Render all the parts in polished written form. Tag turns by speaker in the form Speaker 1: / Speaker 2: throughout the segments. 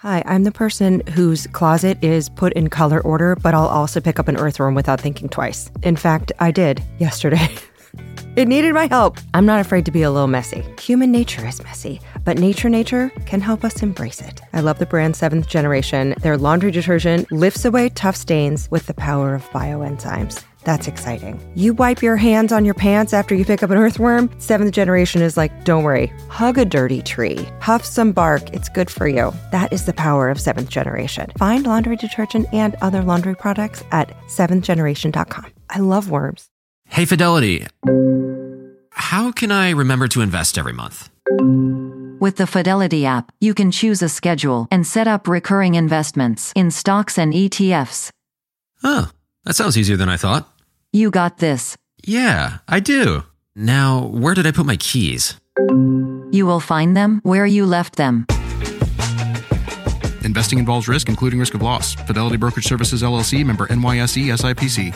Speaker 1: Hi, I'm the person whose closet is put in color order, but I'll also pick up an earthworm without thinking twice. In fact, I did yesterday. It needed my help. I'm not afraid to be a little messy. Human nature is messy, but nature can help us embrace it. I love the brand 7th Generation. Their laundry detergent lifts away tough stains with the power of bioenzymes. That's exciting. You wipe your hands on your pants after you pick up an earthworm? 7th Generation is like, don't worry, hug a dirty tree, huff some bark, it's good for you. That is the power of 7th Generation. Find laundry detergent and other laundry products at 7thgeneration.com. I love worms.
Speaker 2: Hey, Fidelity. How can I remember to invest every month?
Speaker 3: With the Fidelity app, you can choose a schedule and set up recurring investments in stocks and ETFs.
Speaker 2: Oh, that sounds easier than I thought.
Speaker 3: You got this.
Speaker 2: Yeah, I do. Now, where did I put my keys?
Speaker 3: You will find them where you left them.
Speaker 4: Investing involves risk, including risk of loss. Fidelity Brokerage Services, LLC, member NYSE, SIPC.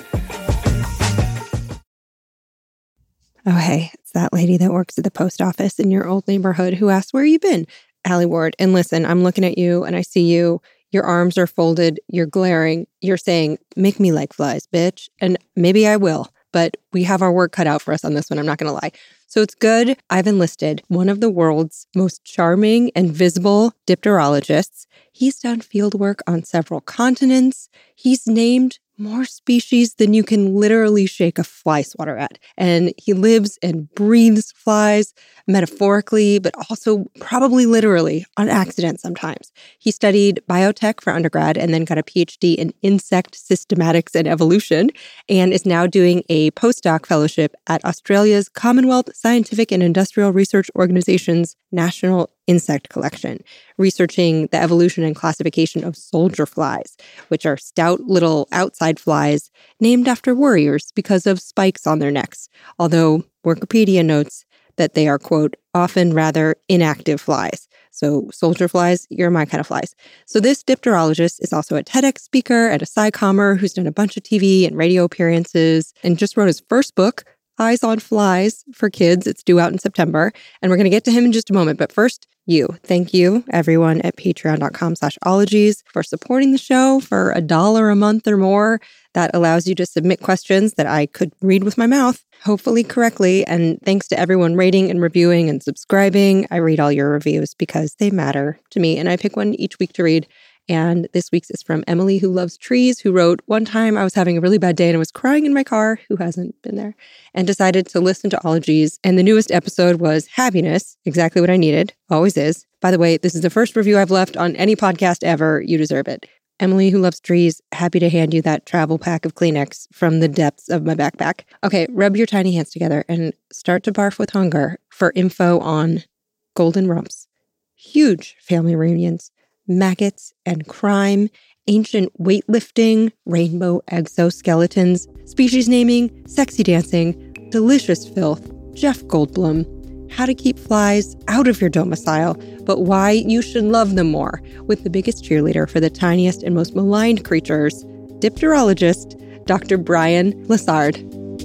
Speaker 5: Oh, hey, it's that lady that works at the post office in your old neighborhood who asked, where you been? Allie Ward. And listen, I'm looking at you and I see you. Your arms are folded. You're glaring. You're saying, make me like flies, bitch. And maybe I will, but we have our work cut out for us on this one. I'm not going to lie. So it's good. I've enlisted one of the world's most charming and visible dipterologists. He's done field work on several continents. He's named more species than you can literally shake a fly swatter at. And he lives and breathes flies metaphorically, but also probably literally on accident sometimes. He studied biotech for undergrad and then got a PhD in insect systematics and evolution and is now doing a postdoc fellowship at Australia's Commonwealth Scientific and Industrial Research Organization's National Insect Collection, researching the evolution and classification of soldier flies, which are stout little outside flies named after warriors because of spikes on their necks, although Wikipedia notes that they are, quote, often rather inactive flies. So soldier flies, you're my kind of flies. So this dipterologist is also a TEDx speaker and a SciCommer who's done a bunch of TV and radio appearances and just wrote his first book, Eyes on Flies, for kids. It's due out in September. And we're going to get to him in just a moment. But first, thank you, everyone at patreon.com/ologies for supporting the show for $1 a month or more. That allows you to submit questions that I could read with my mouth, hopefully correctly. And thanks to everyone rating and reviewing and subscribing. I read all your reviews because they matter to me. And I pick one each week to read. And this week's is from Emily, who loves trees, who wrote, one time I was having a really bad day and I was crying in my car, who hasn't been there, and decided to listen to Ologies. And the newest episode was Happiness, exactly what I needed, always is. By the way, this is the first review I've left on any podcast ever. You deserve it. Emily, who loves trees, happy to hand you that travel pack of Kleenex from the depths of my backpack. Okay, rub your tiny hands together and start to barf with hunger for info on golden rumps, huge family reunions, maggots and crime, ancient weightlifting, rainbow exoskeletons, species naming, sexy dancing, delicious filth, Jeff Goldblum, how to keep flies out of your domicile, but why you should love them more, with the biggest cheerleader for the tiniest and most maligned creatures, dipterologist Dr. Brian Lessard.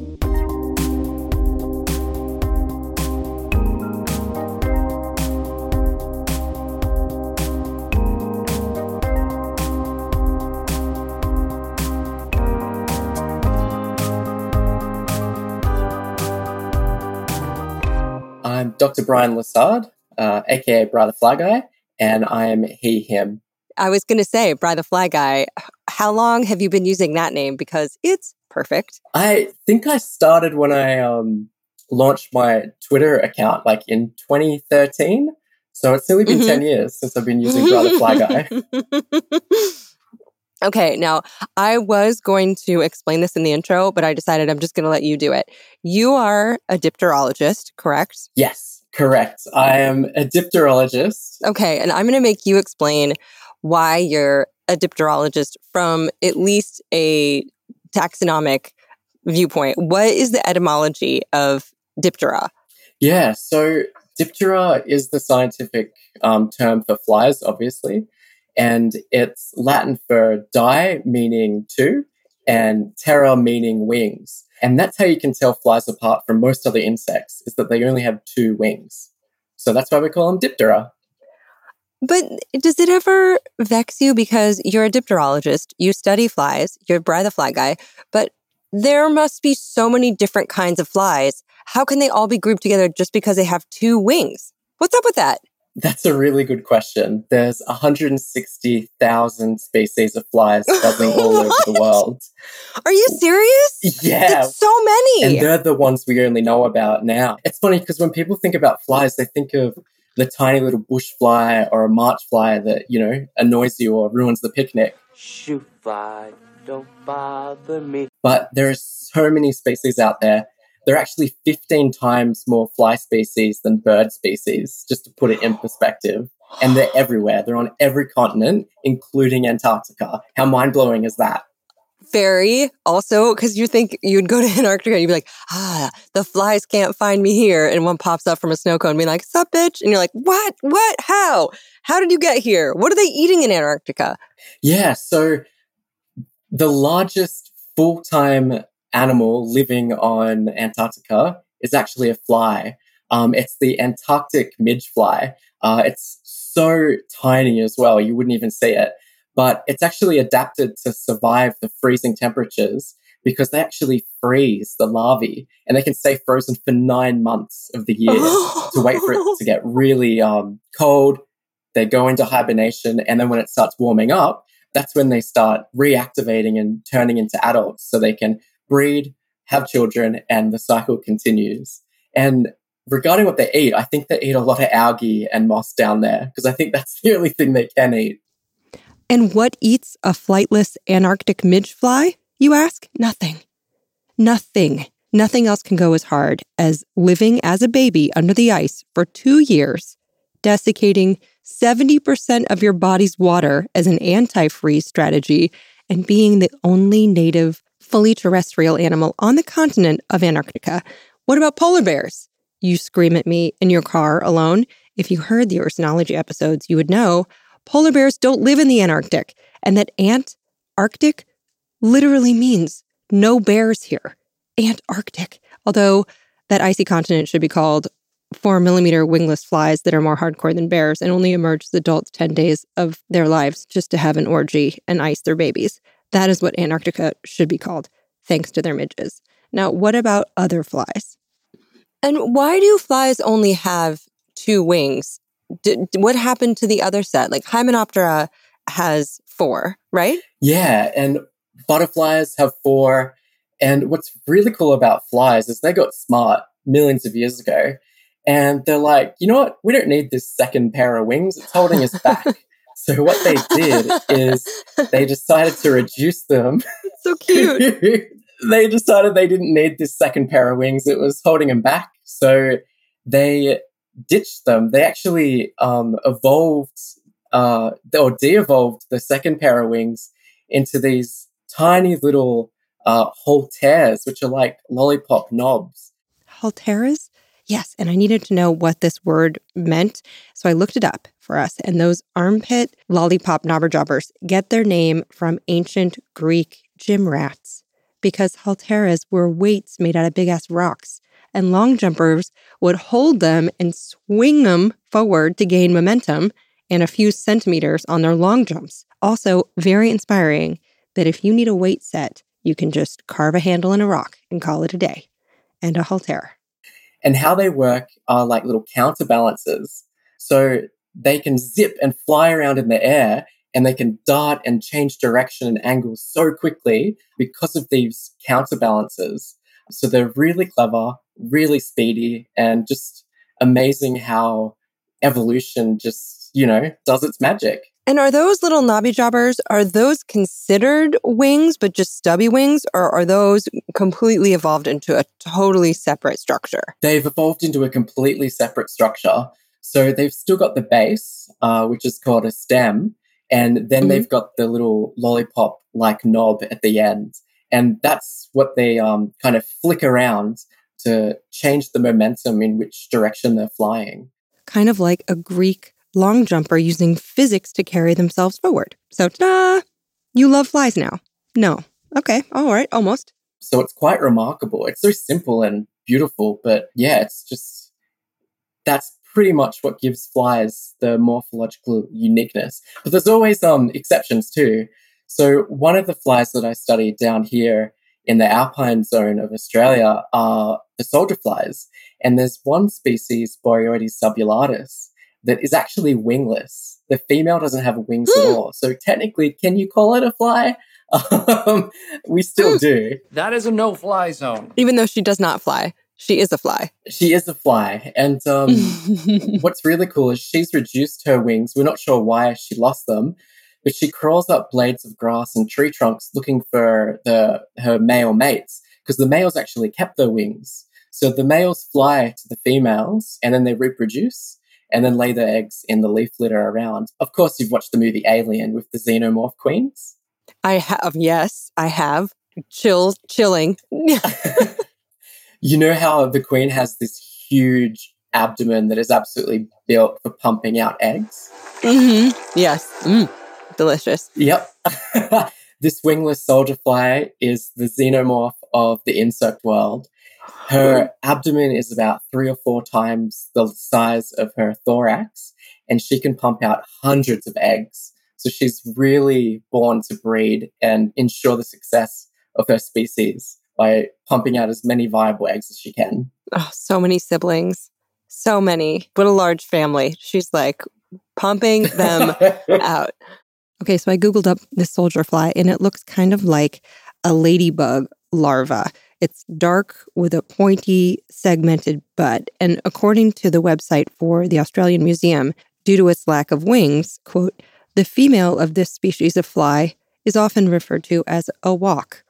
Speaker 6: I'm Dr. Brian Lessard, aka Bri the Fly Guy, and I'm he, him.
Speaker 5: I was going to say, Bri the Fly Guy, how long have you been using that name? Because it's perfect.
Speaker 6: I think I started when I launched my Twitter account, like in 2013. So it's only been 10 years since I've been using Bri the Fly Guy.
Speaker 5: Okay, now I was going to explain this in the intro, but I decided I'm just going to let you do it. You are a dipterologist, correct?
Speaker 6: Yes, correct. I am a dipterologist.
Speaker 5: Okay, and I'm going to make you explain why you're a dipterologist from at least a taxonomic viewpoint. What is the etymology of Diptera?
Speaker 6: Yeah, so Diptera is the scientific term for flies, obviously. And it's Latin for di, meaning two, and terra, meaning wings. And that's how you can tell flies apart from most other insects, is that they only have two wings. So that's why we call them Diptera.
Speaker 5: But does it ever vex you because you're a dipterologist, you study flies, you're Bri the fly guy, but there must be so many different kinds of flies. How can they all be grouped together just because they have two wings? What's up with that?
Speaker 6: That's a really good question. There's 160,000 species of flies buzzing all over the world.
Speaker 5: Are you serious?
Speaker 6: Yeah.
Speaker 5: That's so many.
Speaker 6: And they're the ones we only know about now. It's funny because when people think about flies, they think of the tiny little bush fly or a march fly that, annoys you or ruins the picnic.
Speaker 7: Shoo fly, don't bother me.
Speaker 6: But there are so many species out there. There are actually 15 times more fly species than bird species, just to put it in perspective. And they're everywhere. They're on every continent, including Antarctica. How mind-blowing is that?
Speaker 5: Very. Also, because you think you'd go to Antarctica and you'd be like, the flies can't find me here. And one pops up from a snow cone being like, sup, bitch? And you're like, what? What? How? How did you get here? What are they eating in Antarctica?
Speaker 6: Yeah, so the largest full-time animal living on Antarctica is actually a fly. It's the Antarctic midgefly. It's so tiny as well, you wouldn't even see it. But it's actually adapted to survive the freezing temperatures because they actually freeze the larvae and they can stay frozen for 9 months of the year to wait for it to get really cold. They go into hibernation, and then when it starts warming up, that's when they start reactivating and turning into adults so they can breed, have children, and the cycle continues. And regarding what they eat, I think they eat a lot of algae and moss down there because I think that's the only thing they can eat.
Speaker 5: And what eats a flightless Antarctic midgefly, you ask? Nothing. Nothing. Nothing else can go as hard as living as a baby under the ice for 2 years, desiccating 70% of your body's water as an anti-freeze strategy, and being the only native, fully terrestrial animal on the continent of Antarctica. What about polar bears? You scream at me in your car alone. If you heard the Oceanology episodes, you would know polar bears don't live in the Antarctic, and that Ant-Arctic literally means no bears here. Antarctic. Although that icy continent should be called 4-millimeter wingless flies that are more hardcore than bears and only emerge as adults 10 days of their lives just to have an orgy and ice their babies. That is what Antarctica should be called, thanks to their midges. Now, what about other flies? And why do flies only have 2 wings? What happened to the other set? Like Hymenoptera has 4, right?
Speaker 6: Yeah, and butterflies have 4. And what's really cool about flies is they got smart millions of years ago. And they're like, you know what? We don't need this second pair of wings. It's holding us back. So what they did is they decided to reduce them.
Speaker 5: So cute.
Speaker 6: They decided they didn't need this second pair of wings. It was holding them back. So they ditched them. They actually evolved or de-evolved the second pair of wings into these tiny little halteres, which are like lollipop knobs.
Speaker 5: Halteres? Yes, and I needed to know what this word meant, so I looked it up for us. And those armpit lollipop knobberjobbers get their name from ancient Greek gym rats, because halteres were weights made out of big-ass rocks, and long jumpers would hold them and swing them forward to gain momentum and a few centimeters on their long jumps. Also, very inspiring that if you need a weight set, you can just carve a handle in a rock and call it a day. And a halter.
Speaker 6: And how they work are like little counterbalances. So they can zip and fly around in the air, and they can dart and change direction and angle so quickly because of these counterbalances. So they're really clever, really speedy, and just amazing how evolution just, does its magic.
Speaker 5: And are those little knobby jobbers, are those considered wings, but just stubby wings? Or are those completely evolved into a totally separate structure?
Speaker 6: They've evolved into a completely separate structure. So they've still got the base, which is called a stem. And then they've got the little lollipop-like knob at the end. And that's what they kind of flick around to change the momentum in which direction they're flying.
Speaker 5: Kind of like a Greek long jumper using physics to carry themselves forward. So, ta-da! You love flies now. No. Okay. All right. Almost.
Speaker 6: So it's quite remarkable. It's so simple and beautiful, but yeah, it's just, that's pretty much what gives flies the morphological uniqueness. But there's always exceptions too. So one of the flies that I studied down here in the alpine zone of Australia are the soldier flies. And there's one species, Boreoides subulatus, that is actually wingless. The female doesn't have wings at all. So technically, can you call it a fly? We still do.
Speaker 8: That is a no-fly zone.
Speaker 5: Even though she does not fly, she is a fly.
Speaker 6: She is a fly. And what's really cool is she's reduced her wings. We're not sure why she lost them, but she crawls up blades of grass and tree trunks looking for her male mates, because the males actually kept their wings. So the males fly to the females and then they reproduce and then lay their eggs in the leaf litter around. Of course, you've watched the movie Alien with the xenomorph queens.
Speaker 5: I have, yes, I have. Chilling.
Speaker 6: You know how the queen has this huge abdomen that is absolutely built for pumping out eggs?
Speaker 5: Mm-hmm. Yes. Delicious.
Speaker 6: Yep. This wingless soldier fly is the xenomorph of the insect world. Her abdomen is about 3 or 4 times the size of her thorax, and she can pump out hundreds of eggs. So she's really born to breed and ensure the success of her species by pumping out as many viable eggs as she can.
Speaker 5: Oh, so many siblings. So many. What a large family. She's like pumping them out. Okay, so I Googled up this soldier fly, and it looks kind of like a ladybug larva. It's dark with a pointy, segmented butt. And according to the website for the Australian Museum, due to its lack of wings, quote, the female of this species of fly is often referred to as a walk.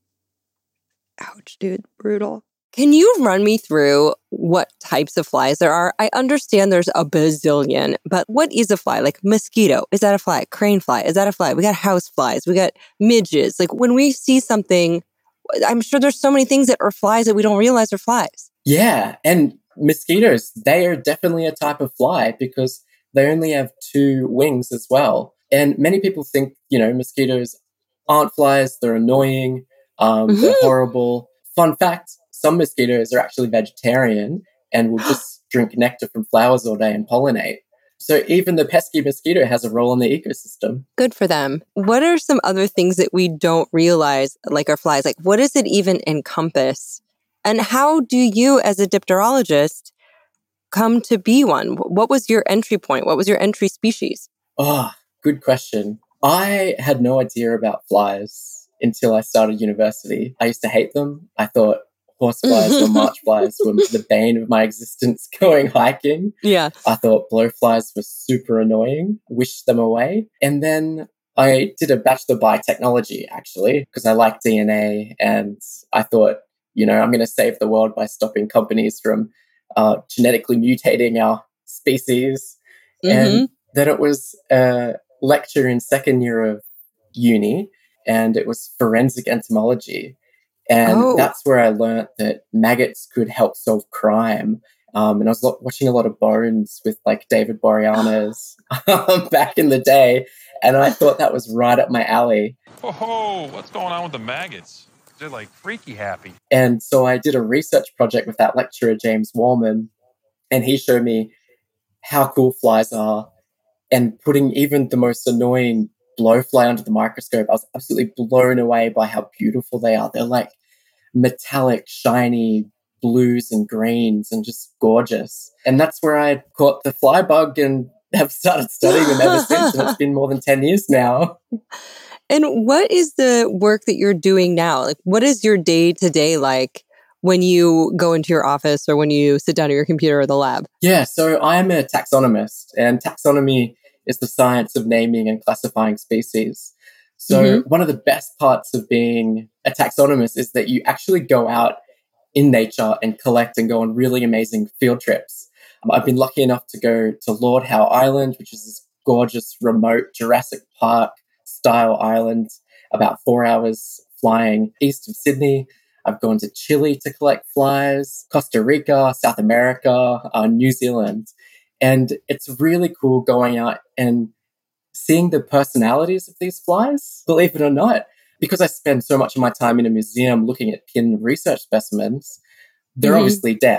Speaker 5: Ouch, dude. Brutal. Can you run me through what types of flies there are? I understand there's a bazillion, but what is a fly? Like mosquito, is that a fly? Crane fly, is that a fly? We got house flies, we got midges. Like when we see something, I'm sure there's so many things that are flies that we don't realize are flies.
Speaker 6: Yeah, and mosquitoes, they are definitely a type of fly because they only have 2 wings as well. And many people think, mosquitoes aren't flies, they're annoying, they're horrible. Fun fact, some mosquitoes are actually vegetarian and will just drink nectar from flowers all day and pollinate. So even the pesky mosquito has a role in the ecosystem.
Speaker 5: Good for them. What are some other things that we don't realize, like our flies? Like, what does it even encompass? And how do you, as a dipterologist, come to be one? What was your entry point? What was your entry species?
Speaker 6: Oh, good question. I had no idea about flies until I started university. I used to hate them. I thought horseflies or march flies were the bane of my existence going hiking.
Speaker 5: Yeah.
Speaker 6: I thought blowflies were super annoying, wished them away. And then I did a Bachelor of Biotechnology, actually, because I like DNA. And I thought, I'm going to save the world by stopping companies from genetically mutating our species. And then it was a lecture in second year of uni, and it was forensic entomology. And that's where I learned that maggots could help solve crime. And I was watching a lot of Bones with like David Boreanaz back in the day. And I thought that was right up my alley.
Speaker 9: Oh, what's going on with the maggots? They're like freaky happy.
Speaker 6: And so I did a research project with that lecturer, James Warman, and he showed me how cool flies are. And putting even the most annoying blowfly under the microscope, I was absolutely blown away by how beautiful they are. They're like metallic, shiny blues and greens and just gorgeous. And that's where I caught the fly bug and have started studying them ever since. And it's been more than 10 years now.
Speaker 5: And what is the work that you're doing now? Like, what is your day-to-day like when you go into your office or when you sit down at your computer or the lab?
Speaker 6: Yeah, so I'm a taxonomist, and taxonomy is the science of naming and classifying species. So one of the best parts of being a taxonomist is that you actually go out in nature and collect and go on really amazing field trips. I've been lucky enough to go to Lord Howe Island, which is this gorgeous, remote Jurassic Park style island, about 4 hours flying east of Sydney. I've gone to Chile to collect flies, Costa Rica, South America, New Zealand. And it's really cool going out and seeing the personalities of these flies, believe it or not. Because I spend so much of my time in a museum looking at pin research specimens, they're obviously dead.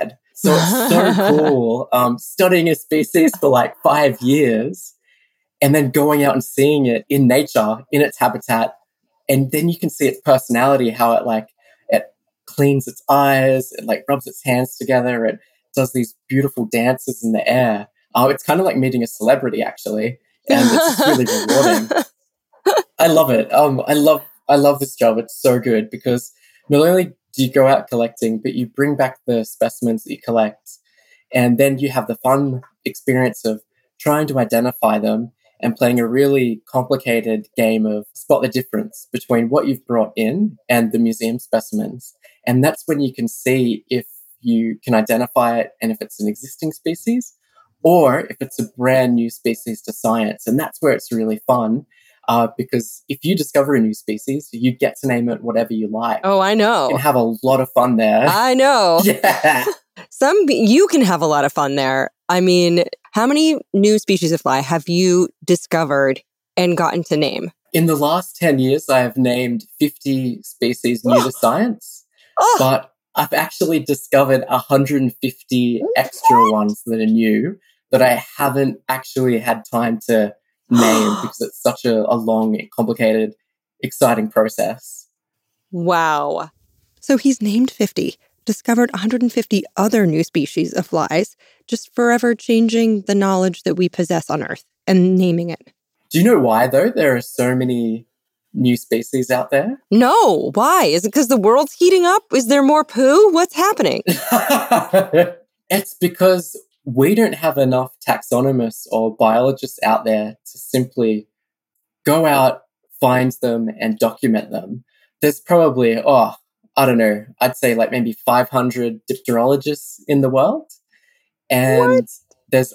Speaker 6: So it's so cool studying a species for like 5 years and then going out and seeing it in nature, in its habitat. And then you can see its personality, how it cleans its eyes, it like rubs its hands together, it does these beautiful dances in the air. It's kind of like meeting a celebrity, actually. And it's just really rewarding. I love it. I love this job. It's so good because not only do you go out collecting, but you bring back the specimens that you collect. And then you have the fun experience of trying to identify them and playing a really complicated game of spot the difference between what you've brought in and the museum specimens. And that's when you can see if you can identify it and if it's an existing species or if it's a brand new species to science. And that's where it's really fun. Because if you discover a new species, you get to name it whatever you like.
Speaker 5: Oh, I know.
Speaker 6: You can have a lot of fun there.
Speaker 5: I know.
Speaker 6: Yeah.
Speaker 5: You can have a lot of fun there. I mean, how many new species of fly have you discovered and gotten to name?
Speaker 6: In the last 10 years, I have named 50 species new to science, but I've actually discovered 150 extra ones that are new that I haven't actually had time to name because it's such a long, complicated, exciting process.
Speaker 5: Wow. So he's named 50, discovered 150 other new species of flies, just forever changing the knowledge that we possess on Earth and naming it.
Speaker 6: Do you know why, though, there are so many new species out there?
Speaker 5: No. Why? Is it because the world's heating up? Is there more poo? What's happening?
Speaker 6: It's because we don't have enough taxonomists or biologists out there to simply go out, find them, and document them. There's probably, I don't know, I'd say like maybe 500 dipterologists in the world. And there's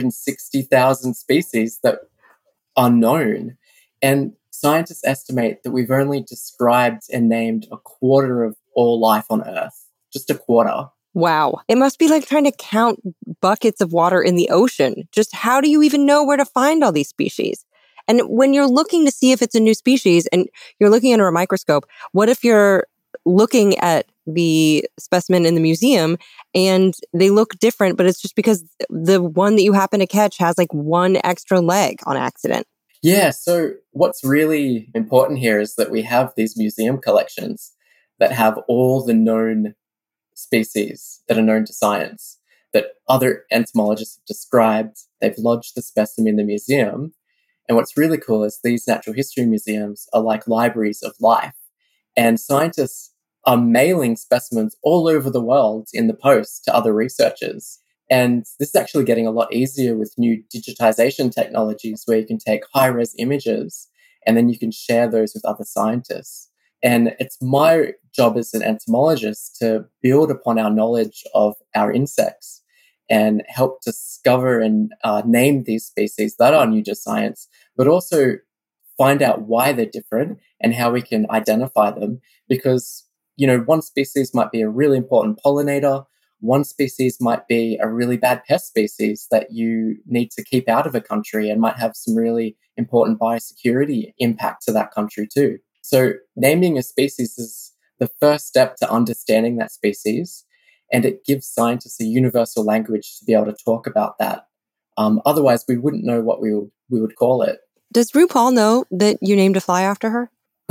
Speaker 6: 160,000 species that are known. And scientists estimate that we've only described and named a quarter of all life on Earth. Just a quarter.
Speaker 5: Wow. It must be like trying to count buckets of water in the ocean. Just how do you even know where to find all these species? And when you're looking to see if it's a new species and you're looking under a microscope, what if you're looking at the specimen in the museum and they look different, but it's just because the one that you happen to catch has like one extra leg on accident?
Speaker 6: Yeah, so what's really important here is that we have these museum collections that have all the known species that are known to science that other entomologists have described. They've lodged the specimen in the museum. And what's really cool is these natural history museums are like libraries of life. And scientists are mailing specimens all over the world in the post to other researchers. And this is actually getting a lot easier with new digitization technologies where you can take high-res images and then you can share those with other scientists. And it's my job as an entomologist to build upon our knowledge of our insects and help discover and name these species that are new to science, but also find out why they're different and how we can identify them. Because, one species might be a really important pollinator. One species might be a really bad pest species that you need to keep out of a country and might have some really important biosecurity impact to that country too. So naming a species is the first step to understanding that species, and it gives scientists a universal language to be able to talk about that. Otherwise, we wouldn't know what we would call it.
Speaker 5: Does RuPaul know that you named a fly after her?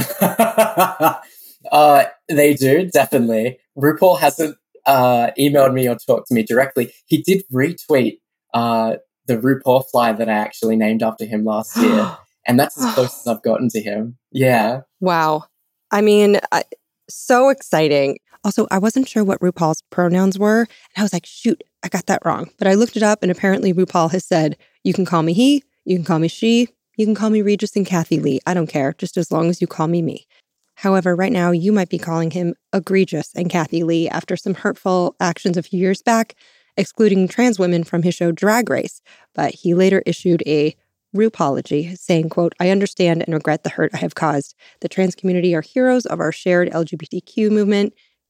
Speaker 6: They do, definitely. RuPaul hasn't emailed me or talked to me directly. He did retweet the RuPaul fly that I actually named after him last year. And that's as close as I've gotten to him. Yeah.
Speaker 5: Wow. I mean, so exciting. Also, I wasn't sure what RuPaul's pronouns were. And I was like, shoot, I got that wrong. But I looked it up and apparently RuPaul has said, you can call me he, you can call me she, you can call me Regis and Kathy Lee. I don't care, just as long as you call me me. However, right now, you might be calling him egregious and Kathy Lee after some hurtful actions a few years back, excluding trans women from his show Drag Race. But he later issued a RuPaul-apology, saying, quote, I understand and regret the hurt I have caused. The trans community are heroes of our shared LGBTQ movement.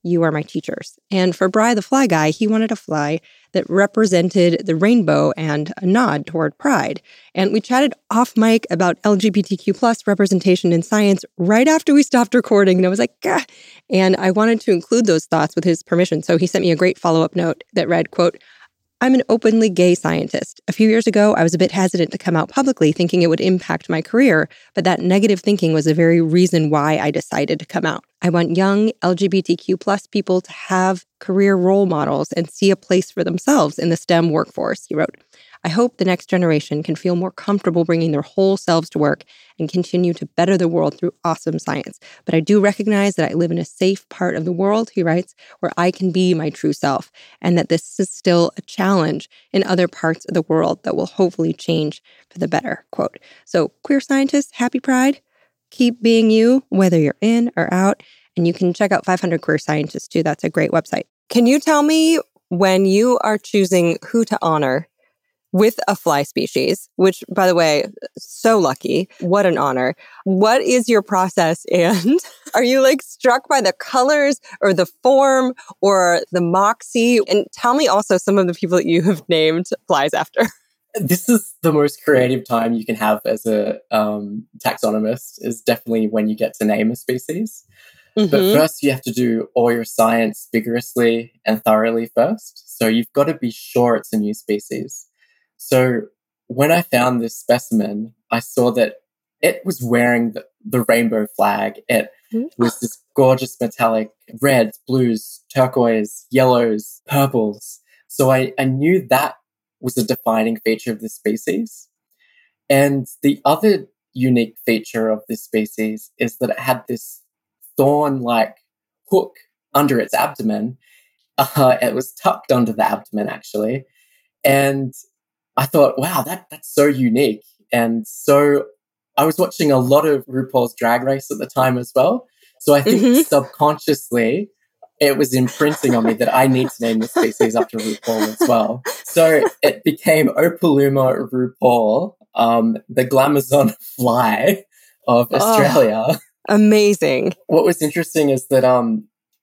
Speaker 5: you are my teachers. And for Bri the fly guy, he wanted a fly that represented the rainbow and a nod toward pride. And we chatted off mic about LGBTQ plus representation in science right after we stopped recording. And I was like, gah. And I wanted to include those thoughts with his permission. So he sent me a great follow-up note that read, quote, I'm an openly gay scientist. A few years ago, I was a bit hesitant to come out publicly, thinking it would impact my career, but that negative thinking was the very reason why I decided to come out. I want young LGBTQ plus people to have career role models and see a place for themselves in the STEM workforce, he wrote. I hope the next generation can feel more comfortable bringing their whole selves to work and continue to better the world through awesome science. But I do recognize that I live in a safe part of the world, he writes, where I can be my true self, and that this is still a challenge in other parts of the world that will hopefully change for the better, quote. So, queer scientists, happy Pride. Keep being you, whether you're in or out. And you can check out 500 Queer Scientists, too. That's a great website. Can you tell me, when you are choosing who to honor with a fly species, which, by the way, so lucky, what an honor. What is your process? And are you like struck by the colors or the form or the moxie? And tell me also some of the people that you have named flies after.
Speaker 6: This is the most creative time you can have as a taxonomist, is definitely when you get to name a species. Mm-hmm. But first, you have to do all your science vigorously and thoroughly first. So you've got to be sure it's a new species. So when I found this specimen, I saw that it was wearing the rainbow flag. It was this gorgeous metallic reds, blues, turquoise, yellows, purples. So I knew that was a defining feature of this species. And the other unique feature of this species is that it had this thorn-like hook under its abdomen. It was tucked under the abdomen, actually. And I thought, wow, that's so unique. And so I was watching a lot of RuPaul's Drag Race at the time as well. So I think subconsciously it was imprinting on me that I need to name the species after RuPaul as well. So it became Opaluma RuPaul, the Glamazon fly of Australia.
Speaker 5: Amazing.
Speaker 6: What was interesting is that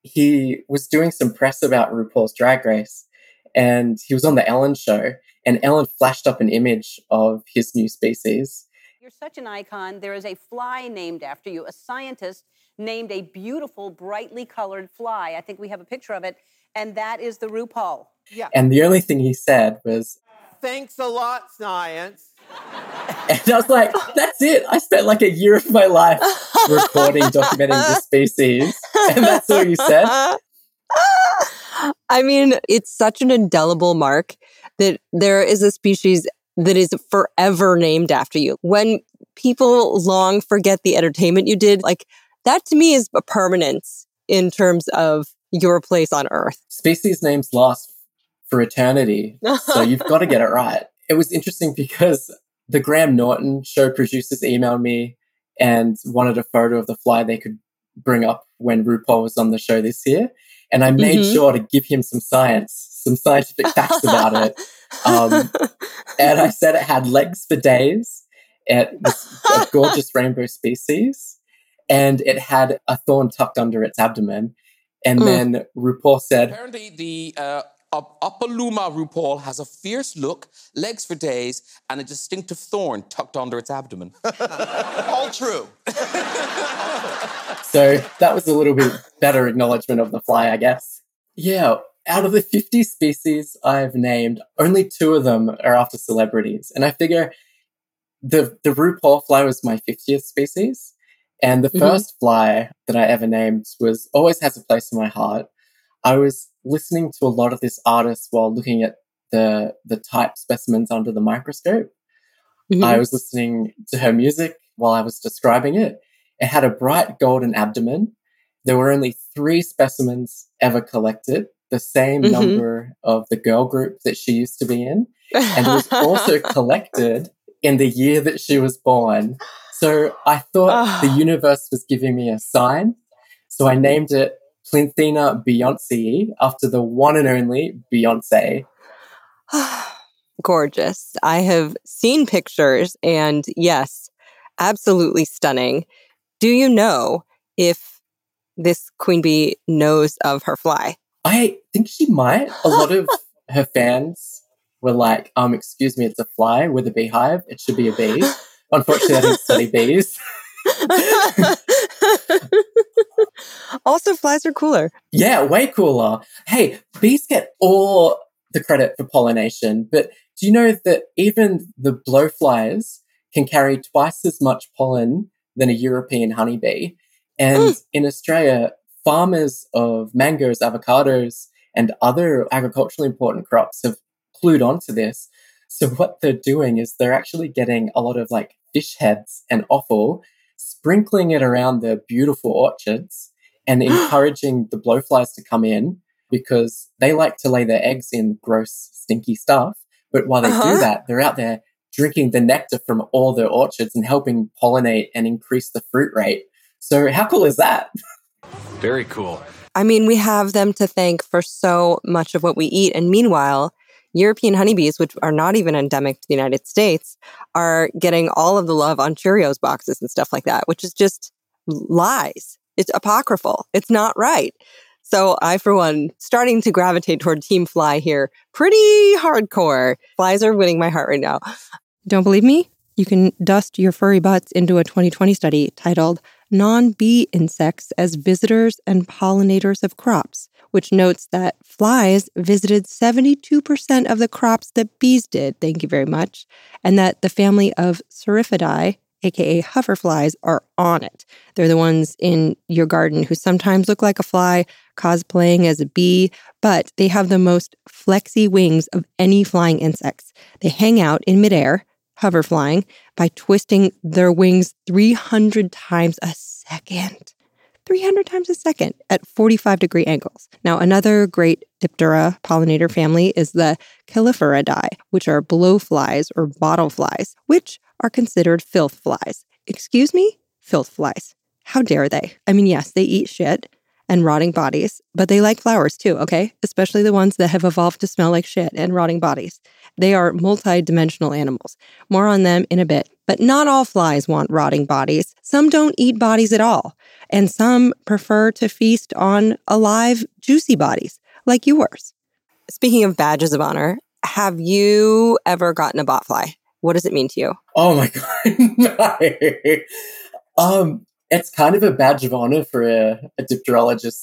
Speaker 6: he was doing some press about RuPaul's Drag Race, and he was on the Ellen show, and Ellen flashed up an image of his new species.
Speaker 10: You're such an icon. There is a fly named after you. A scientist named a beautiful, brightly colored fly. I think we have a picture of it, and that is the RuPaul.
Speaker 6: Yeah. And the only thing he said was,
Speaker 11: "Thanks a lot, science."
Speaker 6: And I was like, that's it. I spent like a year of my life recording, documenting the species, and that's all you said.
Speaker 5: I mean, it's such an indelible mark that there is a species that is forever named after you. When people long forget the entertainment you did, like that to me is a permanence in terms of your place on Earth.
Speaker 6: Species names last for eternity, so you've got to get it right. It was interesting because the Graham Norton show producers emailed me and wanted a photo of the fly they could bring up when RuPaul was on the show this year. And I made sure to give him some scientific facts about it. And I said it had legs for days. It was a gorgeous rainbow species. And it had a thorn tucked under its abdomen. And then RuPaul said,
Speaker 12: apparently the Opaluma RuPaul has a fierce look, legs for days, and a distinctive thorn tucked under its abdomen.
Speaker 11: All true.
Speaker 6: So that was a little bit better acknowledgement of the fly, I guess. Yeah, out of the 50 species I've named, only 2 of them are after celebrities. And I figure the RuPaul fly was my 50th species. And the first fly that I ever named always has a place in my heart. I was listening to a lot of this artist while looking at the type specimens under the microscope. I was listening to her music while I was describing it. It had a bright golden abdomen. There were only 3 specimens ever collected, the same number of the girl group that she used to be in. And it was also collected in the year that she was born. So I thought the universe was giving me a sign. So I named it Plinthina Beyonce, after the one and only Beyonce.
Speaker 5: Gorgeous. I have seen pictures, and yes, absolutely stunning. Do you know if this queen bee knows of her fly.
Speaker 6: I think she might. A lot of her fans were like, excuse me, it's a fly with a beehive. It should be a bee. Unfortunately, I didn't study bees.
Speaker 5: Also, flies are cooler.
Speaker 6: Yeah, way cooler. Hey, bees get all the credit for pollination, but do you know that even the blowflies can carry twice as much pollen than a European honeybee? And in Australia, farmers of mangoes, avocados, and other agriculturally important crops have clued onto this. So what they're doing is they're actually getting a lot of like fish heads and offal, sprinkling it around their beautiful orchards and encouraging the blowflies to come in because they like to lay their eggs in gross, stinky stuff. But while they do that, they're out there drinking the nectar from all their orchards and helping pollinate and increase the fruit rate. So how cool is that?
Speaker 9: Very cool.
Speaker 5: I mean, we have them to thank for so much of what we eat. And meanwhile, European honeybees, which are not even endemic to the United States, are getting all of the love on Cheerios boxes and stuff like that, which is just lies. It's apocryphal. It's not right. So I, for one, starting to gravitate toward Team Fly here. Pretty hardcore. Flies are winning my heart right now. Don't believe me? You can dust your furry butts into a 2020 study titled Non-Bee Insects as Visitors and Pollinators of Crops, which notes that flies visited 72% of the crops that bees did, thank you very much, and that the family of Syrphidae, aka hoverflies, are on it. They're the ones in your garden who sometimes look like a fly, cosplaying as a bee, but they have the most flexy wings of any flying insects. They hang out in midair, hover flying, by twisting their wings 300 times a second. 300 times a second at 45-degree angles. Now, another great Diptera pollinator family is the Callipheridae, which are blowflies or bottle flies, which are considered filth flies. Excuse me? Filth flies. How dare they? I mean, yes, they eat shit and rotting bodies, but they like flowers too, okay? Especially the ones that have evolved to smell like shit and rotting bodies. They are multi-dimensional animals. More on them in a bit. But not all flies want rotting bodies. Some don't eat bodies at all. And some prefer to feast on alive, juicy bodies, like yours. Speaking of badges of honor, have you ever gotten a botfly? What does it mean to you?
Speaker 6: Oh my God. No. It's kind of a badge of honor for a dipterologist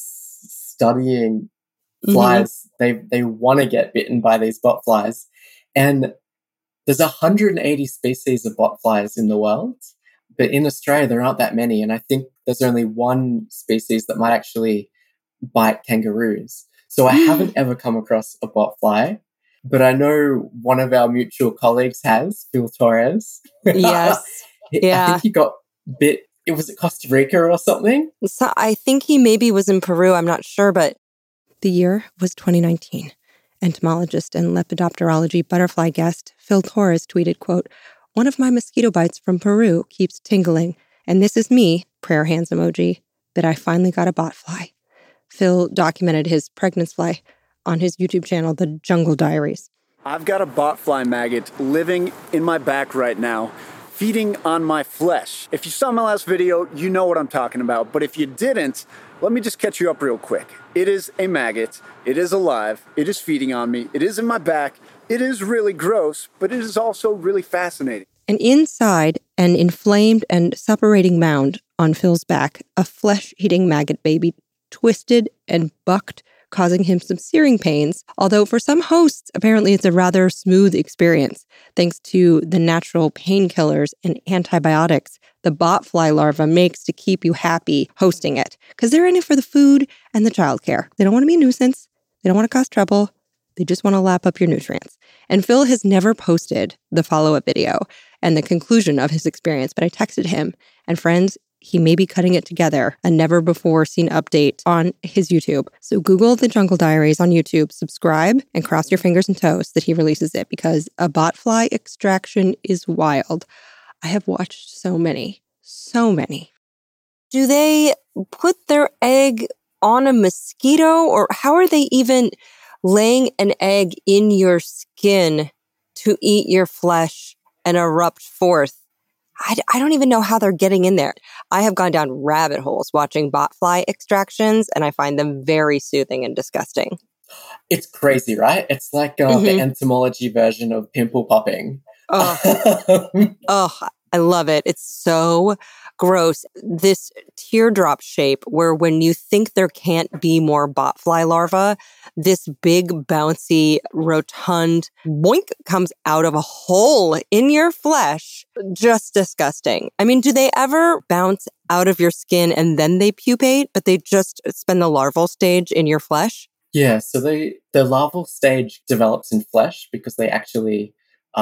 Speaker 6: studying flies. They want to get bitten by these botflies. And there's 180 species of botflies in the world, but in Australia, there aren't that many. And I think there's only one species that might actually bite kangaroos. So I haven't ever come across a botfly, but I know one of our mutual colleagues has, Phil Torres.
Speaker 5: Yes. Yeah.
Speaker 6: I think he got bit. Was it Costa Rica or something?
Speaker 5: So I think he maybe was in Peru. I'm not sure, but the year was 2019. Entomologist and lepidopterology butterfly guest Phil Torres tweeted, quote, "One of my mosquito bites from Peru keeps tingling, and this is me, prayer hands emoji, that I finally got a botfly." Phil documented his pregnancy fly on his YouTube channel, The Jungle Diaries.
Speaker 13: I've got a botfly maggot living in my back right now, feeding on my flesh. If you saw my last video, you know what I'm talking about. But if you didn't, let me just catch you up real quick. It is a maggot. It is alive. It is feeding on me. It is in my back. It is really gross, but it is also really fascinating.
Speaker 5: And inside an inflamed and suppurating mound on Phil's back, a flesh-eating maggot baby twisted and bucked, causing him some searing pains, although for some hosts, apparently it's a rather smooth experience, thanks to the natural painkillers and antibiotics the botfly larva makes to keep you happy hosting it, because they're in it for the food and the childcare. They don't want to be a nuisance. They don't want to cause trouble. They just want to lap up your nutrients. And Phil has never posted the follow-up video and the conclusion of his experience, but I texted him, and friends, he may be cutting it together, a never-before-seen update on his YouTube. So Google The Jungle Diaries on YouTube, subscribe, and cross your fingers and toes that he releases it, because a botfly extraction is wild. I have watched so many. Do they put their egg on a mosquito, or how are they even laying an egg in your skin to eat your flesh and erupt forth? I don't even know how they're getting in there.
Speaker 1: I have gone down rabbit holes watching botfly extractions, and I find them very soothing and disgusting.
Speaker 6: It's crazy, right? It's like the entomology version of pimple popping.
Speaker 1: Oh, I love it. It's so gross. This teardrop shape where when you think there can't be more botfly larvae, this big, bouncy, rotund boink comes out of a hole in your flesh. Just disgusting. I mean, do they ever bounce out of your skin and then they pupate, but they just spend the larval stage in your flesh?
Speaker 6: Yeah, so the larval stage develops in flesh because they actually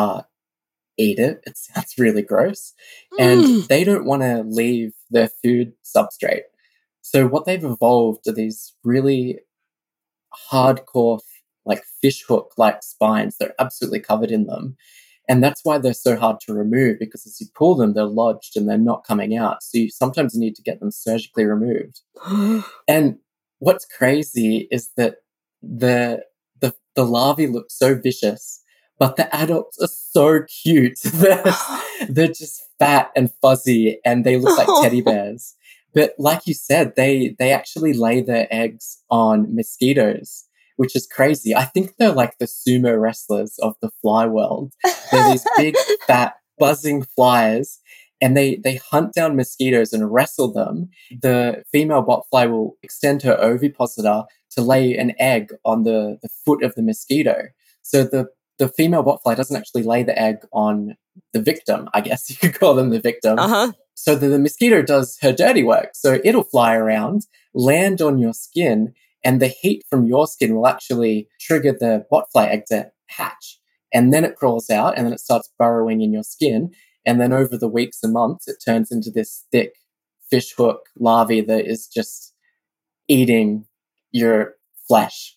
Speaker 6: eat it. It sounds really gross. And they don't want to leave their food substrate. So what they've evolved are these really hardcore, like fish hook-like spines. They're absolutely covered in them. And that's why they're so hard to remove, because as you pull them, they're lodged and they're not coming out. So you sometimes need to get them surgically removed. And what's crazy is that the larvae look so vicious, but the adults are so cute. They're just fat and fuzzy and they look like teddy bears. But like you said, they actually lay their eggs on mosquitoes, which is crazy. I think they're like the sumo wrestlers of the fly world. They're these big, fat, buzzing flies, and they hunt down mosquitoes and wrestle them. The female botfly will extend her ovipositor to lay an egg on the foot of the mosquito. So the female botfly doesn't actually lay the egg on the victim, I guess you could call them the victim. So the mosquito does her dirty work. So it'll fly around, land on your skin, and the heat from your skin will actually trigger the botfly egg to hatch. And then it crawls out and then it starts burrowing in your skin. And then over the weeks and months, it turns into this thick fish hook larvae that is just eating your flesh.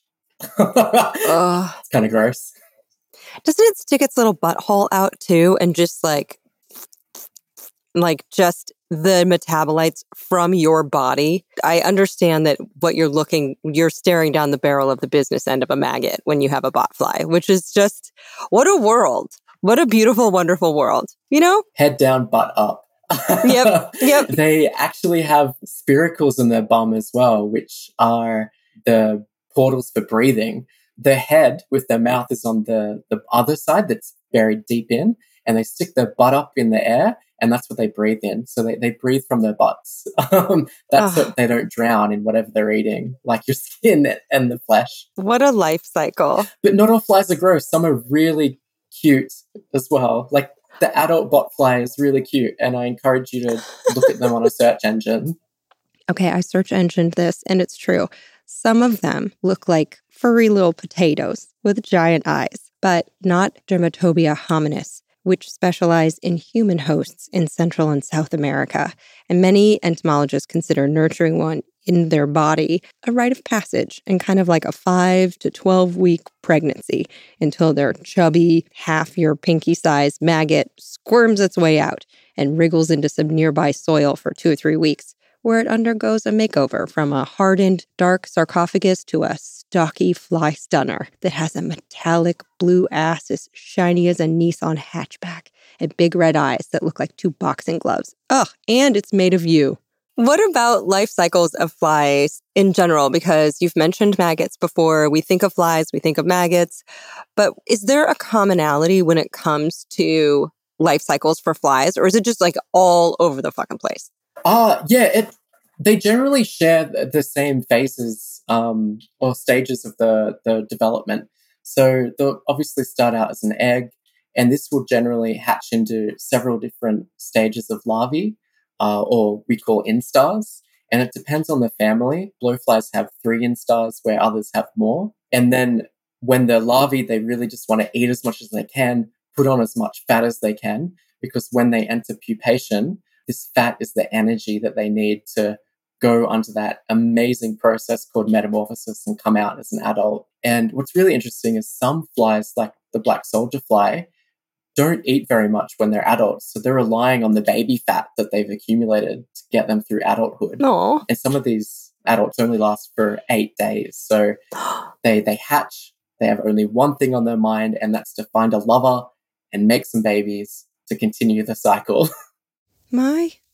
Speaker 6: It's kind of gross.
Speaker 1: Doesn't it stick its little butthole out too and just like just the metabolites from your body? I understand that you're staring down the barrel of the business end of a maggot when you have a botfly, which is just, what a world. What a beautiful, wonderful world, you know?
Speaker 6: Head down, butt up.
Speaker 1: Yep.
Speaker 6: They actually have spiracles in their bum as well, which are the portals for breathing. The head with their mouth is on the other side that's buried deep in, and they stick their butt up in the air, and that's what they breathe in. So they breathe from their butts. That's so they don't drown in whatever they're eating, like your skin and the flesh.
Speaker 1: What a life cycle.
Speaker 6: But not all flies are gross. Some are really cute as well. Like the adult botfly is really cute, and I encourage you to look at them on a search engine.
Speaker 5: Okay, I search engined this, and it's true. Some of them look like furry little potatoes with giant eyes, but not Dermatobia hominis, which specialize in human hosts in Central and South America. And many entomologists consider nurturing one in their body a rite of passage and kind of like a 5 to 12 week pregnancy until their chubby, half your pinky sized maggot squirms its way out and wriggles into some nearby soil for 2 or 3 weeks, where it undergoes a makeover from a hardened, dark sarcophagus to a stocky fly stunner that has a metallic blue ass as shiny as a Nissan hatchback and big red eyes that look like 2 boxing gloves. Ugh, and it's made of you. What about life cycles of flies in general? Because you've mentioned maggots before. We think of flies, we think of maggots. But is there a commonality when it comes to life cycles for flies? Or is it just like all over the fucking place?
Speaker 6: They generally share the same phases or stages of the development. So they'll obviously start out as an egg, and this will generally hatch into several different stages of larvae, or we call instars. And it depends on the family. Blowflies have 3 instars, where others have more. And then when they're larvae, they really just want to eat as much as they can, put on as much fat as they can, because when they enter pupation, this fat is the energy that they need to go onto that amazing process called metamorphosis and come out as an adult. And what's really interesting is some flies, like the black soldier fly, don't eat very much when they're adults. So they're relying on the baby fat that they've accumulated to get them through adulthood.
Speaker 1: Aww.
Speaker 6: And some of these adults only last for 8 days. So they hatch, they have only one thing on their mind, and that's to find a lover and make some babies to continue the cycle.
Speaker 5: My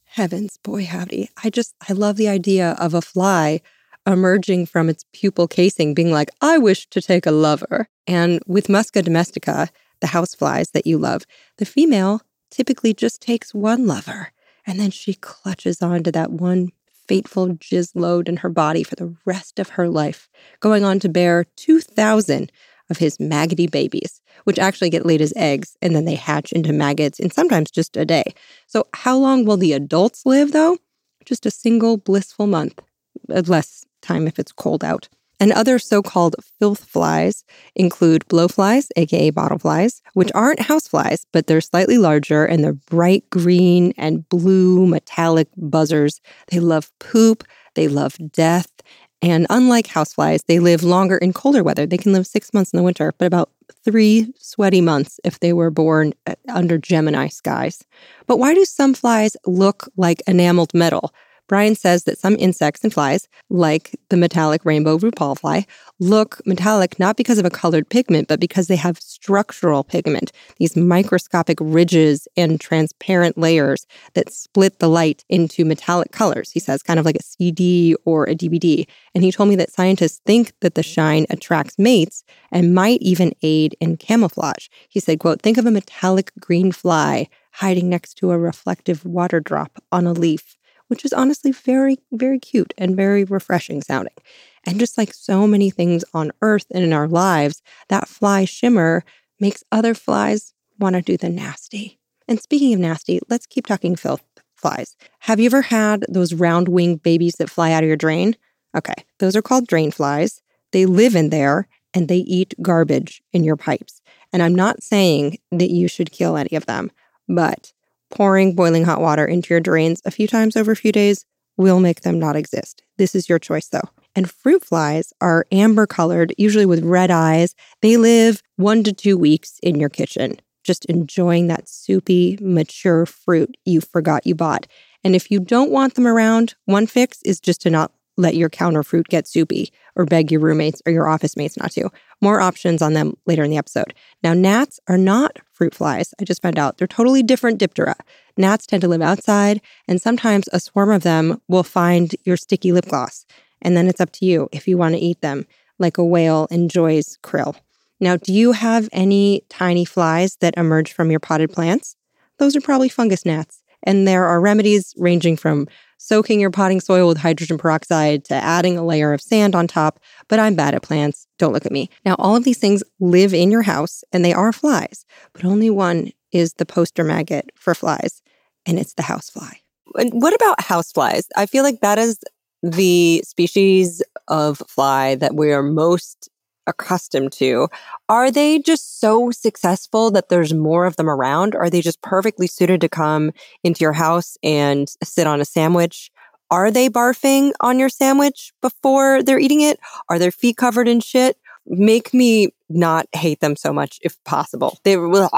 Speaker 5: Heavens, boy, howdy. I love the idea of a fly emerging from its pupal casing being like, I wish to take a lover. And with Musca domestica, the house flies that you love, the female typically just takes one lover, and then she clutches onto that one fateful jizz load in her body for the rest of her life, going on to bear 2,000 of his maggoty babies, which actually get laid as eggs, and then they hatch into maggots in sometimes just a day. So how long will the adults live, though? Just a single blissful month. Less time if it's cold out. And other so-called filth flies include blowflies, aka bottleflies, which aren't houseflies, but they're slightly larger and they're bright green and blue metallic buzzers. They love poop, they love death, and unlike houseflies, they live longer in colder weather. They can live 6 months in the winter, but about 3 sweaty months if they were born under Gemini skies. But why do some flies look like enameled metal? Brian says that some insects and flies, like the metallic rainbow RuPaul fly, look metallic not because of a colored pigment, but because they have structural pigment, these microscopic ridges and transparent layers that split the light into metallic colors. He says kind of like a CD or a DVD. And he told me that scientists think that the shine attracts mates and might even aid in camouflage. He said, quote, think of a metallic green fly hiding next to a reflective water drop on a leaf, which is honestly very, very cute and very refreshing sounding. And just like so many things on Earth and in our lives, that fly shimmer makes other flies want to do the nasty. And speaking of nasty, let's keep talking filth flies. Have you ever had those round-winged babies that fly out of your drain? Okay, those are called drain flies. They live in there and they eat garbage in your pipes. And I'm not saying that you should kill any of them, but pouring boiling hot water into your drains a few times over a few days will make them not exist. This is your choice, though. And fruit flies are amber-colored, usually with red eyes. They live 1 to 2 weeks in your kitchen, just enjoying that soupy, mature fruit you forgot you bought. And if you don't want them around, one fix is just to not let your counter fruit get soupy or beg your roommates or your office mates not to. More options on them later in the episode. Now, gnats are not fruit flies. I just found out they're totally different Diptera. Gnats tend to live outside, and sometimes a swarm of them will find your sticky lip gloss. And then it's up to you if you want to eat them, like a whale enjoys krill. Now, do you have any tiny flies that emerge from your potted plants? Those are probably fungus gnats. And there are remedies ranging from soaking your potting soil with hydrogen peroxide to adding a layer of sand on top, but I'm bad at plants. Don't look at me. Now, all of these things live in your house, and they are flies, but only one is the poster maggot for flies, and it's the housefly.
Speaker 1: And what about houseflies? I feel like that is the species of fly that we are most accustomed to. Are they just so successful that there's more of them around? Are they just perfectly suited to come into your house and sit on a sandwich? Are they barfing on your sandwich before they're eating it? Are their feet covered in shit? Make me not hate them so much if possible. And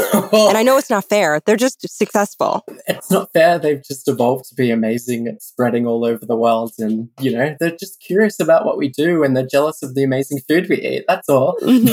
Speaker 1: I know it's not fair. They're just successful.
Speaker 6: It's not fair. They've just evolved to be amazing at spreading all over the world. And, they're just curious about what we do and they're jealous of the amazing food we eat. That's all.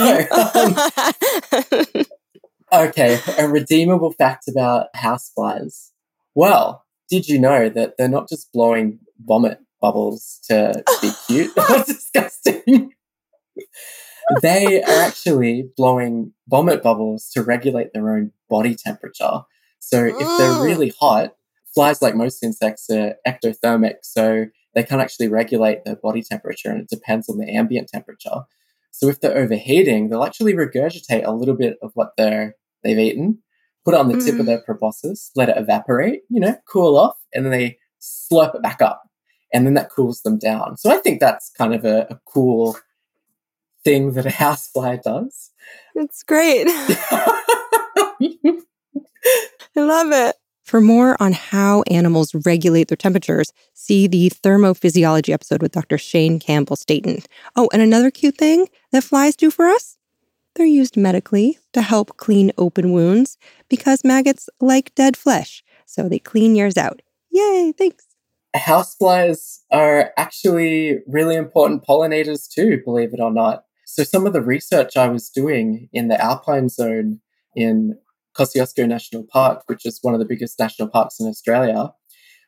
Speaker 6: Mm-hmm. Okay, a redeemable fact about houseflies. Well, did you know that they're not just blowing vomit bubbles to be cute? That's disgusting. They are actually blowing vomit bubbles to regulate their own body temperature. So if they're really hot, flies, like most insects, are ectothermic, so they can't actually regulate their body temperature, and it depends on the ambient temperature. So if they're overheating, they'll actually regurgitate a little bit of what they've eaten, put it on the tip of their proboscis, let it evaporate, cool off, and then they slurp it back up, and then that cools them down. So I think that's kind of a cool thing that a housefly does.
Speaker 1: It's great. I love it.
Speaker 5: For more on how animals regulate their temperatures, see the thermophysiology episode with Dr. Shane Campbell Staton. Oh, and another cute thing that flies do for us? They're used medically to help clean open wounds because maggots like dead flesh, so they clean yours out. Yay, thanks.
Speaker 6: Houseflies are actually really important pollinators too, believe it or not. So some of the research I was doing in the Alpine Zone in Kosciuszko National Park, which is one of the biggest national parks in Australia,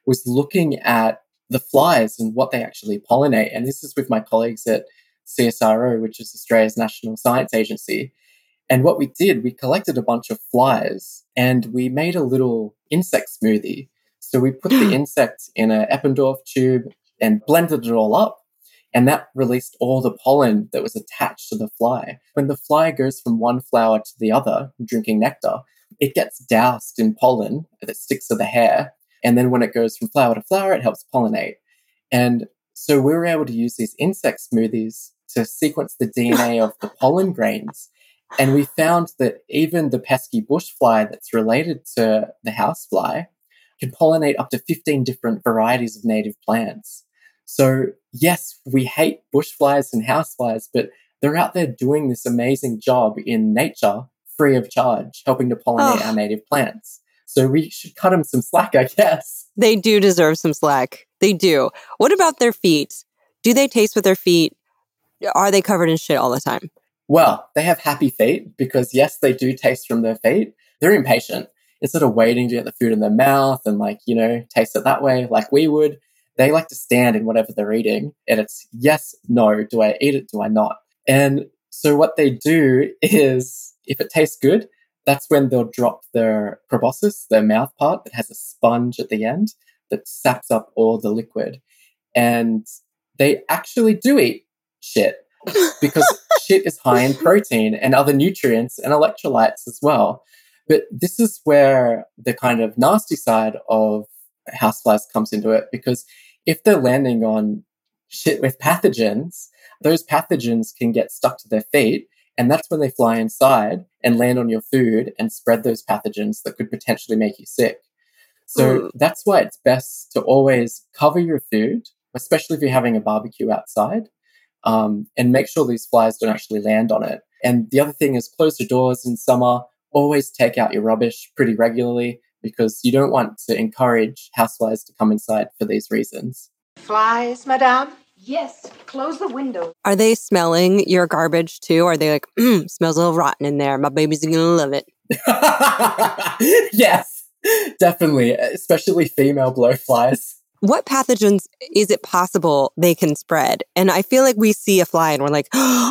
Speaker 6: was looking at the flies and what they actually pollinate. And this is with my colleagues at CSIRO, which is Australia's National Science Agency. And what we did, we collected a bunch of flies and we made a little insect smoothie. So we put the insect in an Eppendorf tube and blended it all up. And that released all the pollen that was attached to the fly. When the fly goes from one flower to the other, drinking nectar, it gets doused in pollen that sticks to the hair. And then when it goes from flower to flower, it helps pollinate. And so we were able to use these insect smoothies to sequence the DNA of the pollen grains. And we found that even the pesky bush fly that's related to the housefly can pollinate up to 15 different varieties of native plants. So yes, we hate bush flies and houseflies, but they're out there doing this amazing job in nature, free of charge, helping to pollinate our native plants. So we should cut them some slack, I guess.
Speaker 1: They do deserve some slack. They do. What about their feet? Do they taste with their feet? Are they covered in shit all the time?
Speaker 6: Well, they have happy feet because, yes, they do taste from their feet. They're impatient. Instead of waiting to get the food in their mouth and, taste it that way like we would, they like to stand in whatever they're eating. And it's yes, no, do I eat it, do I not? And so what they do is, if it tastes good, that's when they'll drop their proboscis, their mouth part that has a sponge at the end that saps up all the liquid. And they actually do eat shit because shit is high in protein and other nutrients and electrolytes as well. But this is where the kind of nasty side of houseflies comes into it, because if they're landing on shit with pathogens, those pathogens can get stuck to their feet, and that's when they fly inside and land on your food and spread those pathogens that could potentially make you sick. So that's why it's best to always cover your food, especially if you're having a barbecue outside, and make sure these flies don't actually land on it. And the other thing is close your doors in summer. Always take out your rubbish pretty regularly because you don't want to encourage houseflies to come inside for these reasons.
Speaker 14: Flies, madame? Yes, close the window.
Speaker 1: Are they smelling your garbage too? Are they like, smells a little rotten in there. My baby's going to love it.
Speaker 6: Yes, definitely, especially female blowflies.
Speaker 1: What pathogens is it possible they can spread? And I feel like we see a fly and we're like,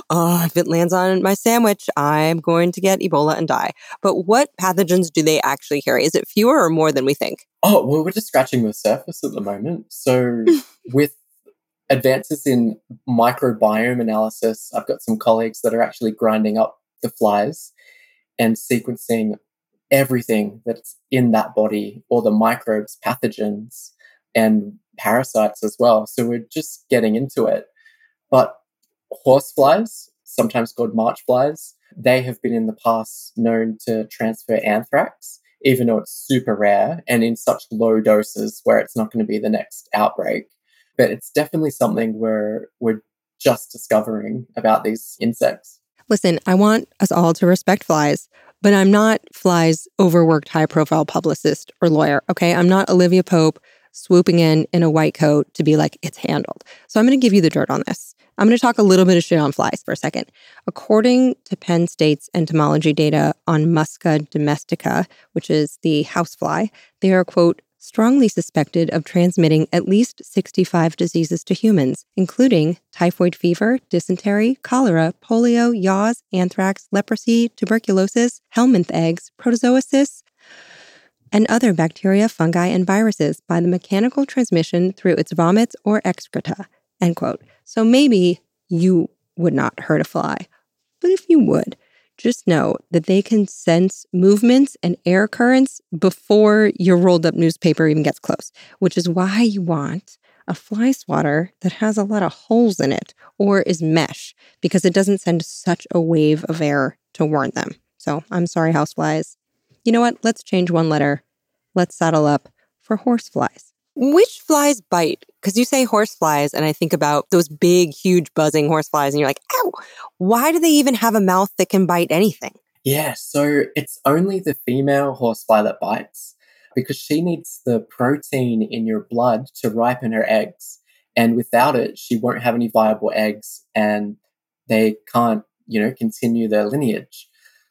Speaker 1: if it lands on my sandwich, I'm going to get Ebola and die. But what pathogens do they actually carry? Is it fewer or more than we think?
Speaker 6: Oh, well, we're just scratching the surface at the moment. So with advances in microbiome analysis, I've got some colleagues that are actually grinding up the flies and sequencing everything that's in that body, all the microbes, pathogens, and parasites as well. So we're just getting into it. But horseflies, sometimes called march flies, they have been in the past known to transfer anthrax, even though it's super rare and in such low doses where it's not going to be the next outbreak. But it's definitely something we're just discovering about these insects.
Speaker 5: Listen, I want us all to respect flies, but I'm not flies' overworked high-profile publicist or lawyer, okay? I'm not Olivia Pope swooping in a white coat to be like, it's handled. So I'm going to give you the dirt on this. I'm going to talk a little bit of shit on flies for a second. According to Penn State's entomology data on Musca domestica, which is the housefly, they are, quote, strongly suspected of transmitting at least 65 diseases to humans, including typhoid fever, dysentery, cholera, polio, yaws, anthrax, leprosy, tuberculosis, helminth eggs, protozoa, and other bacteria, fungi, and viruses by the mechanical transmission through its vomits or excreta, end quote. So maybe you would not hurt a fly, but if you would, just know that they can sense movements and air currents before your rolled up newspaper even gets close, which is why you want a fly swatter that has a lot of holes in it or is mesh, because it doesn't send such a wave of air to warn them. So I'm sorry, houseflies. You know what? Let's change one letter. Let's saddle up for horseflies.
Speaker 1: Which flies bite? Because you say horseflies, and I think about those big, huge, buzzing horseflies, and you're like, ow, why do they even have a mouth that can bite anything?
Speaker 6: Yeah, so it's only the female horsefly that bites because she needs the protein in your blood to ripen her eggs. And without it, she won't have any viable eggs and they can't, continue their lineage.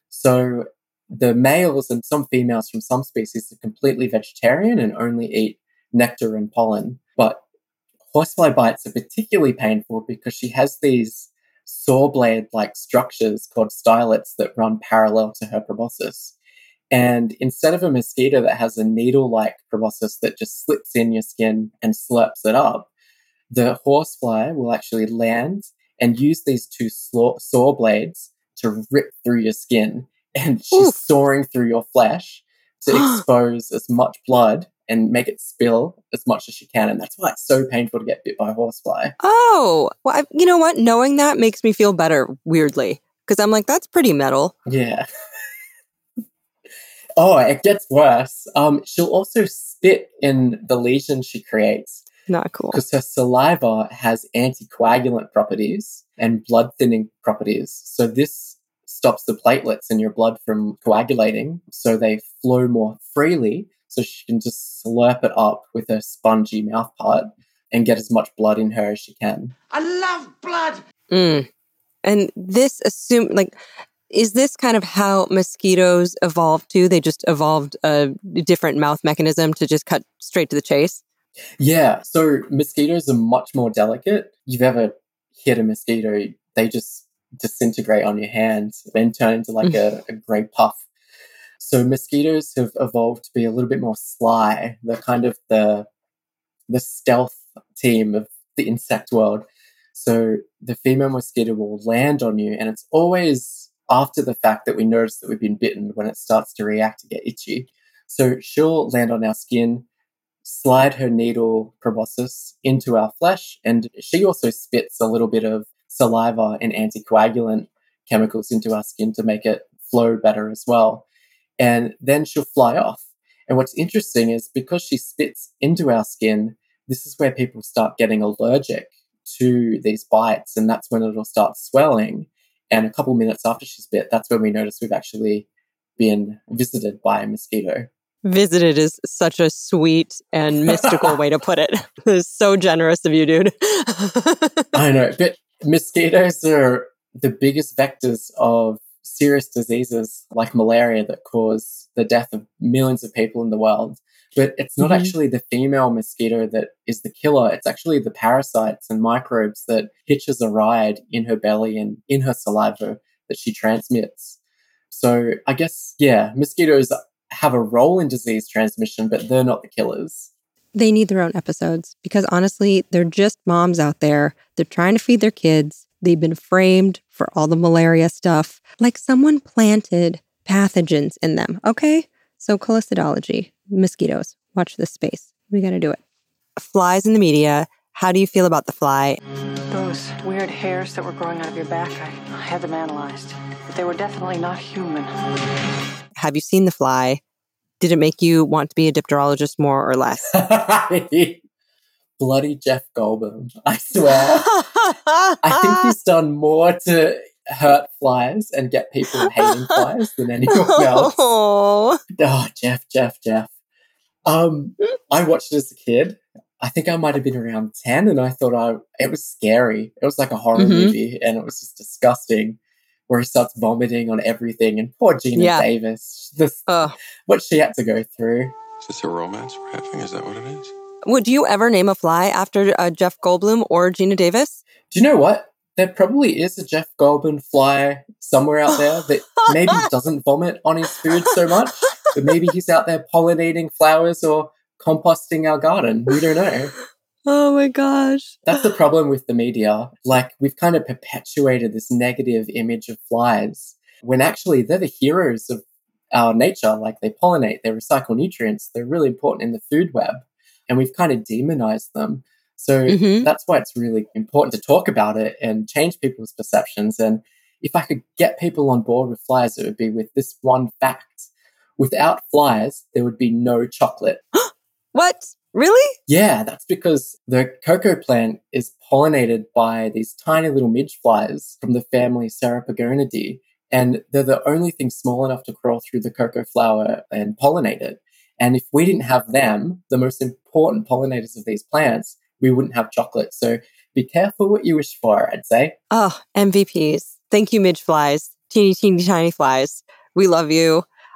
Speaker 6: So the males and some females from some species are completely vegetarian and only eat nectar and pollen. But horsefly bites are particularly painful because she has these saw blade-like structures called stylets that run parallel to her proboscis. And instead of a mosquito that has a needle-like proboscis that just slips in your skin and slurps it up, the horsefly will actually land and use these two saw blades to rip through your skin. And she's sawing through your flesh to expose as much blood and make it spill as much as she can. And that's why it's so painful to get bit by a horsefly.
Speaker 1: Oh, well, you know what? Knowing that makes me feel better, weirdly. Because I'm like, that's pretty metal.
Speaker 6: Yeah. Oh, it gets worse. She'll also spit in the lesion she creates.
Speaker 1: Not cool.
Speaker 6: Because her saliva has anticoagulant properties and blood thinning properties. So this stops the platelets in your blood from coagulating, so they flow more freely, so she can just slurp it up with her spongy mouth part and get as much blood in her as she can.
Speaker 14: I love blood!
Speaker 1: And this is this kind of how mosquitoes evolved too? They just evolved a different mouth mechanism to just cut straight to the chase?
Speaker 6: Yeah, so mosquitoes are much more delicate. You've ever hit a mosquito, they just disintegrate on your hands and turn into like a grey puff. So mosquitoes have evolved to be a little bit more sly. They're kind of the stealth team of the insect world. So the female mosquito will land on you, and it's always after the fact that we notice that we've been bitten when it starts to react to get itchy. So she'll land on our skin, slide her needle proboscis into our flesh, and she also spits a little bit of saliva and anticoagulant chemicals into our skin to make it flow better as well. And then she'll fly off. And what's interesting is because she spits into our skin, this is where people start getting allergic to these bites, and that's when it'll start swelling. And a couple minutes after she's bit, that's when we notice we've actually been visited by a mosquito.
Speaker 1: Visited is such a sweet and mystical way to put it. It's so generous of you, dude.
Speaker 6: I know, but mosquitoes are the biggest vectors of serious diseases like malaria that cause the death of millions of people in the world. But it's not actually the female mosquito that is the killer. It's actually the parasites and microbes that hitches a ride in her belly and in her saliva that she transmits. So I guess, yeah, mosquitoes have a role in disease transmission, but they're not the killers.
Speaker 5: They need their own episodes because honestly, they're just moms out there. They're trying to feed their kids. They've been framed for all the malaria stuff. Like someone planted pathogens in them, okay? So colicidology, mosquitoes, watch this space. We got to do it.
Speaker 1: Flies in the media. How do you feel about the fly?
Speaker 15: Those weird hairs that were growing out of your back, I had them analyzed. But they were definitely not human.
Speaker 1: Have you seen the fly? Did it make you want to be a dipterologist more or less?
Speaker 6: Bloody Jeff Goldblum, I swear. I think he's done more to hurt flies and get people hating flies than anyone else. Oh, Jeff. I watched it as a kid. I think I might have been around 10, and I thought it was scary. It was like a horror movie, and it was just disgusting, where he starts vomiting on everything, and poor Gina Davis, what she had to go through.
Speaker 16: Is this a romance we're having? Is that what it is?
Speaker 1: Would you ever name a fly after Jeff Goldblum or Gina Davis?
Speaker 6: Do you know what? There probably is a Jeff Goldblum fly somewhere out there that maybe doesn't vomit on his food so much, but maybe he's out there pollinating flowers or composting our garden. We don't know.
Speaker 1: Oh my gosh.
Speaker 6: That's the problem with the media. Like, we've kind of perpetuated this negative image of flies when actually they're the heroes of our nature. Like, they pollinate, they recycle nutrients, they're really important in the food web, and we've kind of demonized them. So that's why it's really important to talk about it and change people's perceptions. And if I could get people on board with flies, it would be with this one fact. Without flies, there would be no chocolate.
Speaker 1: What? Really?
Speaker 6: Yeah, that's because the cocoa plant is pollinated by these tiny little midge flies from the family Serapagonidae. And they're the only thing small enough to crawl through the cocoa flower and pollinate it. And if we didn't have them, the most important pollinators of these plants, we wouldn't have chocolate. So be careful what you wish for, I'd say.
Speaker 1: Oh, MVPs. Thank you, midge flies. Teeny, teeny, tiny flies. We love you.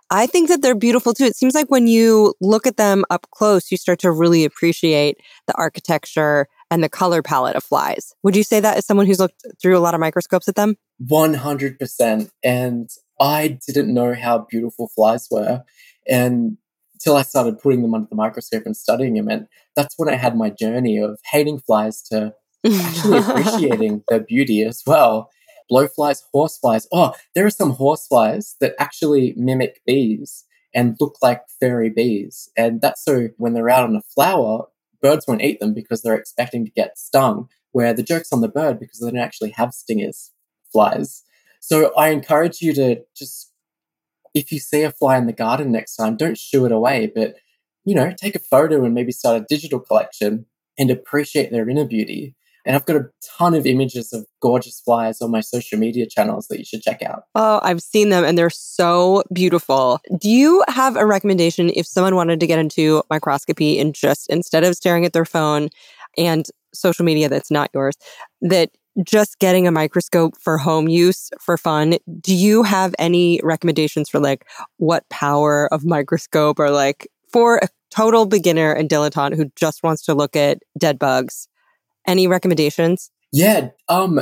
Speaker 5: I think that they're beautiful too. It seems like when you look at them up close, you start to really appreciate the architecture and the color palette of flies. Would you say that as someone who's looked through a lot of microscopes at them?
Speaker 6: 100%. And I didn't know how beautiful flies were. And until I started putting them under the microscope and studying them. And that's when I had my journey of hating flies to actually appreciating their beauty as well. Blowflies, horseflies. Oh, there are some horseflies that actually mimic bees and look like fairy bees. And that's so when they're out on a flower, birds won't eat them because they're expecting to get stung, where the joke's on the bird because they don't actually have stingers, flies. So I encourage you to just, if you see a fly in the garden next time, don't shoo it away, but, take a photo and maybe start a digital collection and appreciate their inner beauty. And I've got a ton of images of gorgeous flies on my social media channels that you should check out.
Speaker 5: Oh, I've seen them and they're so beautiful. Do you have a recommendation if someone wanted to get into microscopy and just instead of staring at their phone and social media that's not yours, that just getting a microscope for home use for fun, do you have any recommendations for like what power of microscope or like for a total beginner and dilettante who just wants to look at dead bugs? Any recommendations?
Speaker 6: Yeah.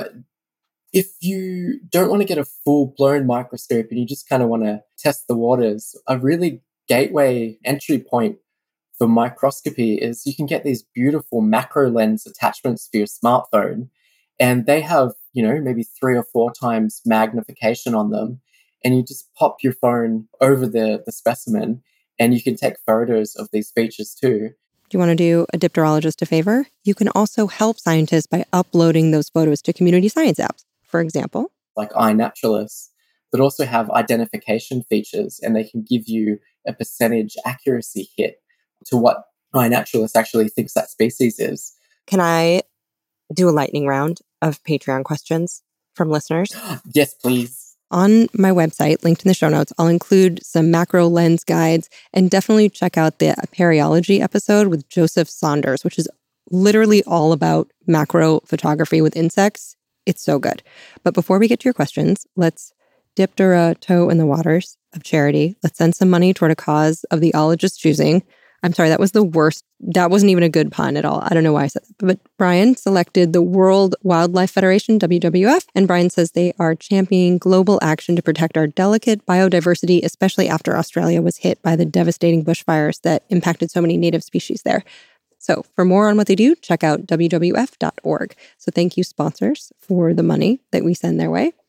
Speaker 6: If you don't want to get a full-blown microscope and you just kind of want to test the waters, a really gateway entry point for microscopy is you can get these beautiful macro lens attachments for your smartphone. And they have, maybe 3 or 4 times magnification on them. And you just pop your phone over the specimen and you can take photos of these features too.
Speaker 5: Do you want to do a dipterologist a favor? You can also help scientists by uploading those photos to community science apps, for example.
Speaker 6: Like iNaturalist, that also have identification features and they can give you a percentage accuracy hit to what iNaturalist actually thinks that species is.
Speaker 5: Can I do a lightning round of Patreon questions from listeners?
Speaker 6: Yes, please.
Speaker 5: On my website, linked in the show notes, I'll include some macro lens guides and definitely check out the Aperiology episode with Joseph Saunders, which is literally all about macro photography with insects. It's so good. But before we get to your questions, let's dip our toe in the waters of charity. Let's send some money toward a cause of the ologist's choosing. I'm sorry, that was the worst. That wasn't even a good pun at all. I don't know why I said that. But Brian selected the World Wildlife Federation, WWF, and Brian says they are championing global action to protect our delicate biodiversity, especially after Australia was hit by the devastating bushfires that impacted so many native species there. So for more on what they do, check out WWF.org. So thank you, sponsors, for the money that we send their way.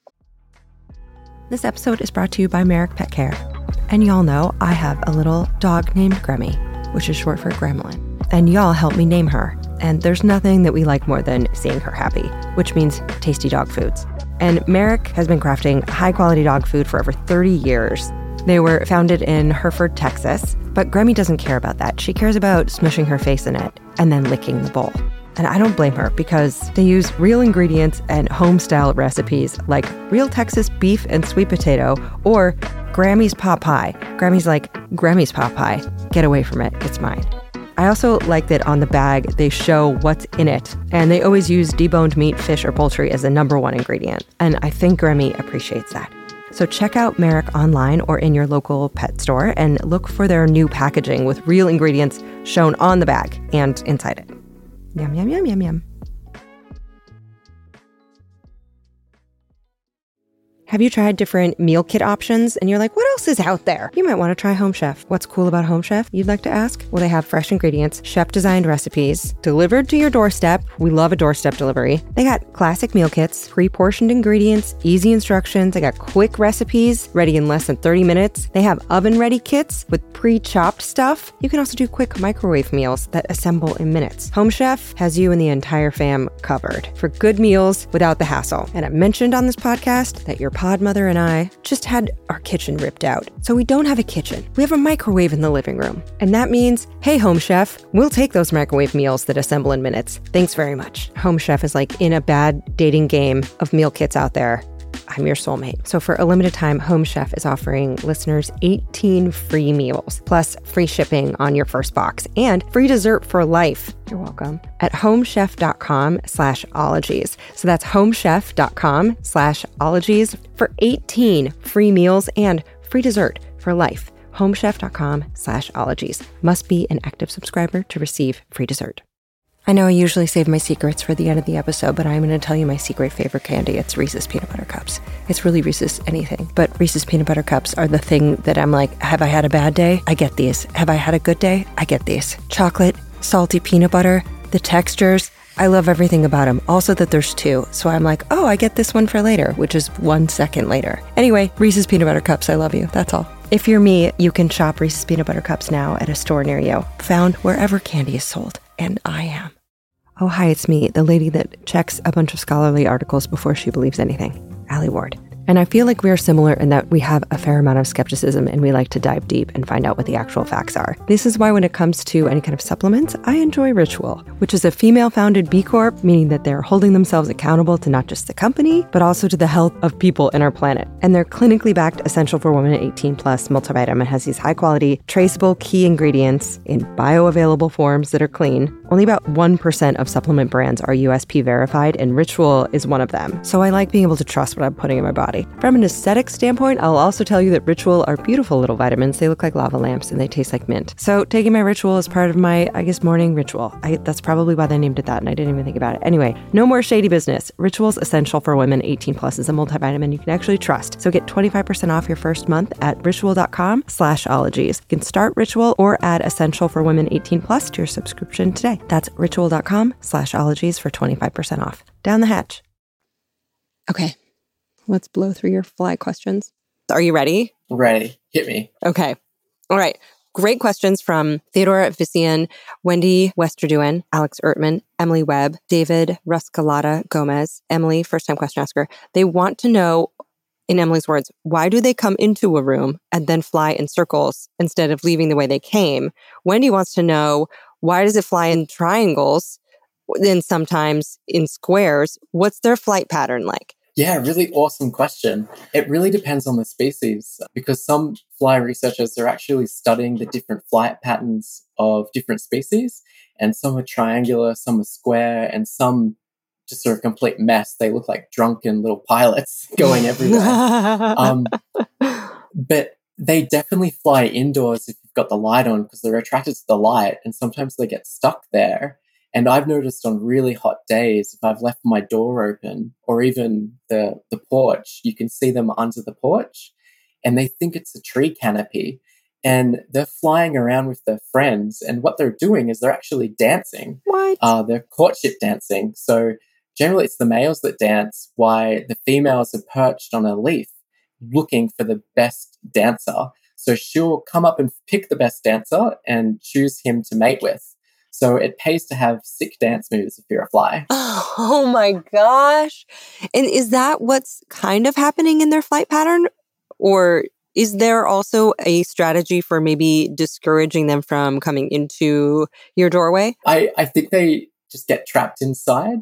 Speaker 5: This episode is brought to you by Merrick Pet Care. And y'all know I have a little dog named Gremmy, which is short for Gremlin. And y'all helped me name her. And there's nothing that we like more than seeing her happy, which means tasty dog foods. And Merrick has been crafting high-quality dog food for over 30 years. They were founded in Hereford, Texas, but Gremmy doesn't care about that. She cares about smushing her face in it and then licking the bowl. And I don't blame her because they use real ingredients and home-style recipes like real Texas beef and sweet potato or Grammy's pot pie. Grammy's like, Grammy's pot pie. Get away from it. It's mine. I also like that on the bag, they show what's in it. And they always use deboned meat, fish, or poultry as the #1 ingredient. And I think Grammy appreciates that. So check out Merrick online or in your local pet store and look for their new packaging with real ingredients shown on the bag and inside it. Yum, yum, yum, yum, yum. Have you tried different meal kit options and you're like, what else is out there? You might want to try Home Chef. What's cool about Home Chef, you'd like to ask? Well, they have fresh ingredients, chef-designed recipes, delivered to your doorstep. We love a doorstep delivery. They got classic meal kits, pre-portioned ingredients, easy instructions. They got quick recipes, ready in less than 30 minutes. They have oven-ready kits with pre-chopped stuff. You can also do quick microwave meals that assemble in minutes. Home Chef has you and the entire fam covered for good meals without the hassle. And I mentioned on this podcast that your pod mother and I just had our kitchen ripped out. So we don't have a kitchen. We have a microwave in the living room. And that means, hey, Home Chef, we'll take those microwave meals that assemble in minutes. Thanks very much. Home Chef is like in a bad dating game of meal kits out there. I'm your soulmate. So for a limited time, Home Chef is offering listeners 18 free meals, plus free shipping on your first box and free dessert for life. You're welcome. At homechef.com/ologies. So that's homechef.com/ologies for 18 free meals and free dessert for
Speaker 1: for life. homechef.com/ologies. Must be an active subscriber to receive free dessert. I know I usually save my secrets for the end of the episode, but I'm going to tell you my secret favorite candy. It's Reese's Peanut Butter Cups. It's really Reese's anything, but Reese's Peanut Butter Cups are the thing that I'm like, have I had a bad day? I get these. Have I had a good day? I get these. Chocolate, salty peanut butter, the textures. I love everything about them. Also that there's two. So I'm like, oh, I get this one for later, which is 1 second later. Anyway, Reese's Peanut Butter Cups, I love you. That's all. If you're me, you can shop Reese's Peanut Butter Cups now at a store near you. Found wherever candy is sold. And I am. Oh, hi, it's me, the lady that checks a bunch of scholarly articles before she believes anything, Allie Ward. And I feel like we are similar in that we have a fair amount of skepticism and we like to dive deep and find out what the actual facts are. This is why when it comes to any kind of supplements, I enjoy Ritual, which is a female-founded B Corp, meaning that they're holding themselves accountable to not just the company, but also to the health of people in our planet. And their clinically backed Essential for Women 18 Plus multivitamin has these high-quality, traceable key ingredients in bioavailable forms that are clean. Only about 1% of supplement brands are USP verified, and Ritual is one of them. So I like being able to trust what I'm putting in my body. From an aesthetic standpoint, I'll also tell you that Ritual are beautiful little vitamins. They look like lava lamps and they taste like mint. So taking my Ritual is part of my, morning ritual. That's probably why they named it that, and I didn't even think about it. Anyway, no more shady business. Ritual's Essential for Women 18 Plus is a multivitamin you can actually trust. So get 25% off your first month at ritual.com/ologies. You can start Ritual or add Essential for Women 18 Plus to your subscription today. That's ritual.com/ologies for 25% off. Down the hatch.
Speaker 5: Okay. Let's blow through your fly questions.
Speaker 1: Are you ready?
Speaker 6: Ready. Hit me.
Speaker 1: Okay. All right. Great questions from Theodora Vician, Wendy Westerduin, Alex Ertman, Emily Webb, David Ruscalata Gomez, Emily, first-time question asker. They want to know, in Emily's words, why do they come into a room and then fly in circles instead of leaving the way they came? Wendy wants to know, why does it fly in triangles, then sometimes in squares? What's their flight pattern like?
Speaker 6: Yeah, really awesome question. It really depends on the species because some fly researchers are actually studying the different flight patterns of different species, and some are triangular, some are square, and some just are a complete mess. They look like drunken little pilots going everywhere. But they definitely fly indoors if you've got the light on because they're attracted to the light, and sometimes they get stuck there. And I've noticed on really hot days, if I've left my door open or even the porch, you can see them under the porch and they think it's a tree canopy and they're flying around with their friends. And what they're doing is they're actually dancing.
Speaker 1: What?
Speaker 6: They're courtship dancing. So generally it's the males that dance while the females are perched on a leaf looking for the best dancer. So she'll come up and pick the best dancer and choose him to mate with. So it pays to have sick dance moves if you're a fly.
Speaker 1: Oh my gosh. And is that what's kind of happening in their flight pattern? Or is there also a strategy for maybe discouraging them from coming into your doorway?
Speaker 6: I think they just get trapped inside.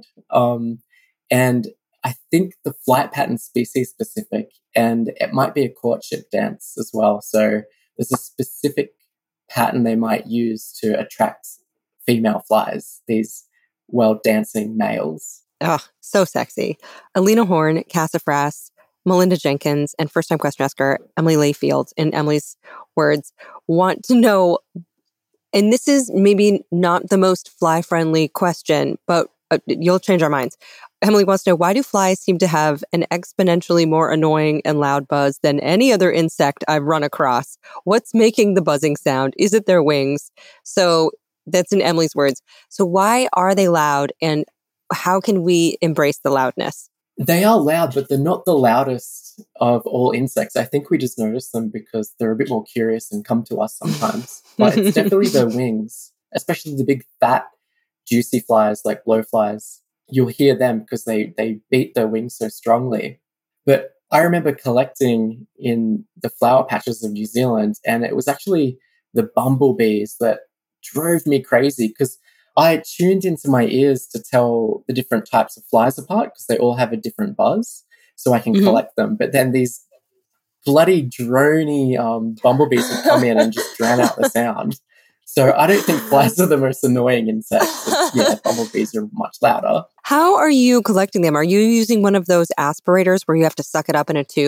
Speaker 6: And I think the flight pattern's species specific, and it might be a courtship dance as well. So there's a specific pattern they might use to attract female flies, these dancing males.
Speaker 1: Oh, so sexy. Alina Horn, Cassafras, Melinda Jenkins, and first-time question asker Emily Layfield, in Emily's words, want to know, and this is maybe not the most fly-friendly question, but you'll change our minds. Emily wants to know, why do flies seem to have an exponentially more annoying and loud buzz than any other insect I've run across? What's making the buzzing sound? Is it their wings? So that's in Emily's words. So why are they loud and how can we embrace the loudness?
Speaker 6: They are loud, but they're not the loudest of all insects. I think we just notice them because they're a bit more curious and come to us sometimes. But it's definitely their wings, especially the big, fat, juicy flies like blowflies. You'll hear them because they beat their wings so strongly. But I remember collecting in the flower patches of New Zealand, and it was actually the bumblebees that drove me crazy because I tuned into my ears to tell the different types of flies apart because they all have a different buzz so I can collect them. But then these bloody drony bumblebees would come in and just drown out the sound. So I don't think flies are the most annoying insects. Bumblebees are much louder.
Speaker 1: How are you collecting them? Are you using one of those aspirators where you have to suck it up in a tube?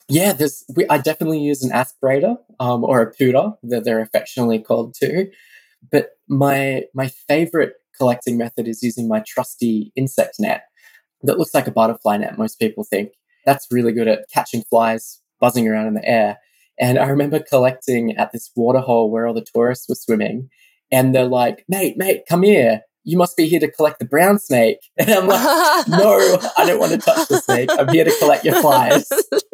Speaker 6: Yeah, I definitely use an aspirator or a pooter that they're affectionately called too. But my favorite collecting method is using my trusty insect net that looks like a butterfly net, most people think. That's really good at catching flies buzzing around in the air. And I remember collecting at this waterhole where all the tourists were swimming, and they're like, mate, come here. You must be here to collect the brown snake. And I'm like, no, I don't want to touch the snake. I'm here to collect your flies.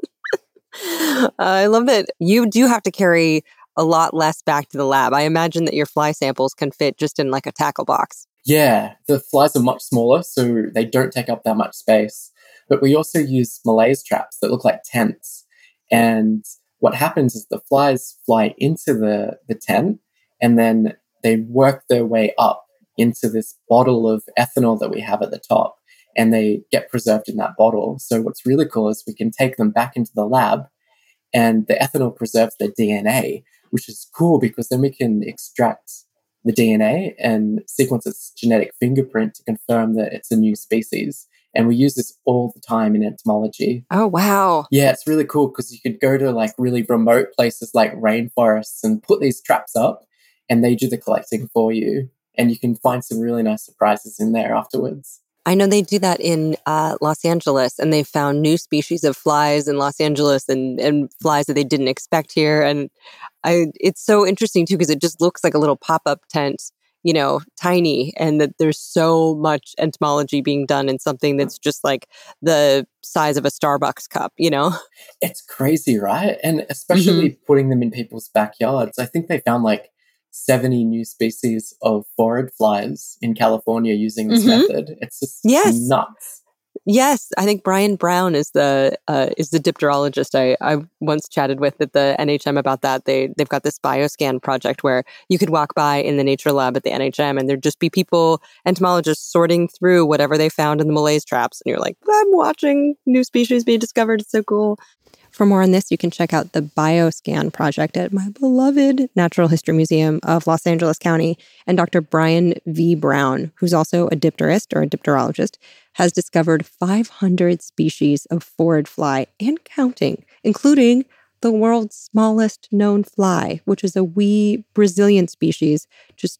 Speaker 1: I love that you do have to carry a lot less back to the lab. I imagine that your fly samples can fit just in like a tackle box.
Speaker 6: Yeah, the flies are much smaller, so they don't take up that much space. But we also use malaise traps that look like tents. And what happens is the flies fly into the tent, and then they work their way up into this bottle of ethanol that we have at the top, and they get preserved in that bottle. So what's really cool is we can take them back into the lab, and the ethanol preserves their DNA, which is cool because then we can extract the DNA and sequence its genetic fingerprint to confirm that it's a new species. And we use this all the time in entomology.
Speaker 1: Oh, wow.
Speaker 6: Yeah, it's really cool because you could go to like really remote places like rainforests and put these traps up, and they do the collecting for you. And you can find some really nice surprises in there afterwards.
Speaker 1: I know they do that in Los Angeles, and they found new species of flies in Los Angeles and flies that they didn't expect here. And it's so interesting, too, because it just looks like a little pop-up tent, you know, tiny, and that there's so much entomology being done in something that's just like the size of a Starbucks cup, you know?
Speaker 6: It's crazy, right? And especially putting them in people's backyards. I think they found like 70 new species of phorid flies in California using this method. It's just nuts.
Speaker 1: Yes, I think Brian Brown is the dipterologist I once chatted with at the NHM about that. They've got this bioscan project where you could walk by in the nature lab at the NHM, and there'd just be people, entomologists, sorting through whatever they found in the malaise traps, and you're like, I'm watching new species be discovered. It's so cool. For more on this, you can check out the Bioscan project at my beloved Natural History Museum of Los Angeles County. And Dr. Brian V. Brown, who's also a dipterist or a dipterologist, has discovered 500 species of phorid fly and counting, including the world's smallest known fly, which is a wee Brazilian species, just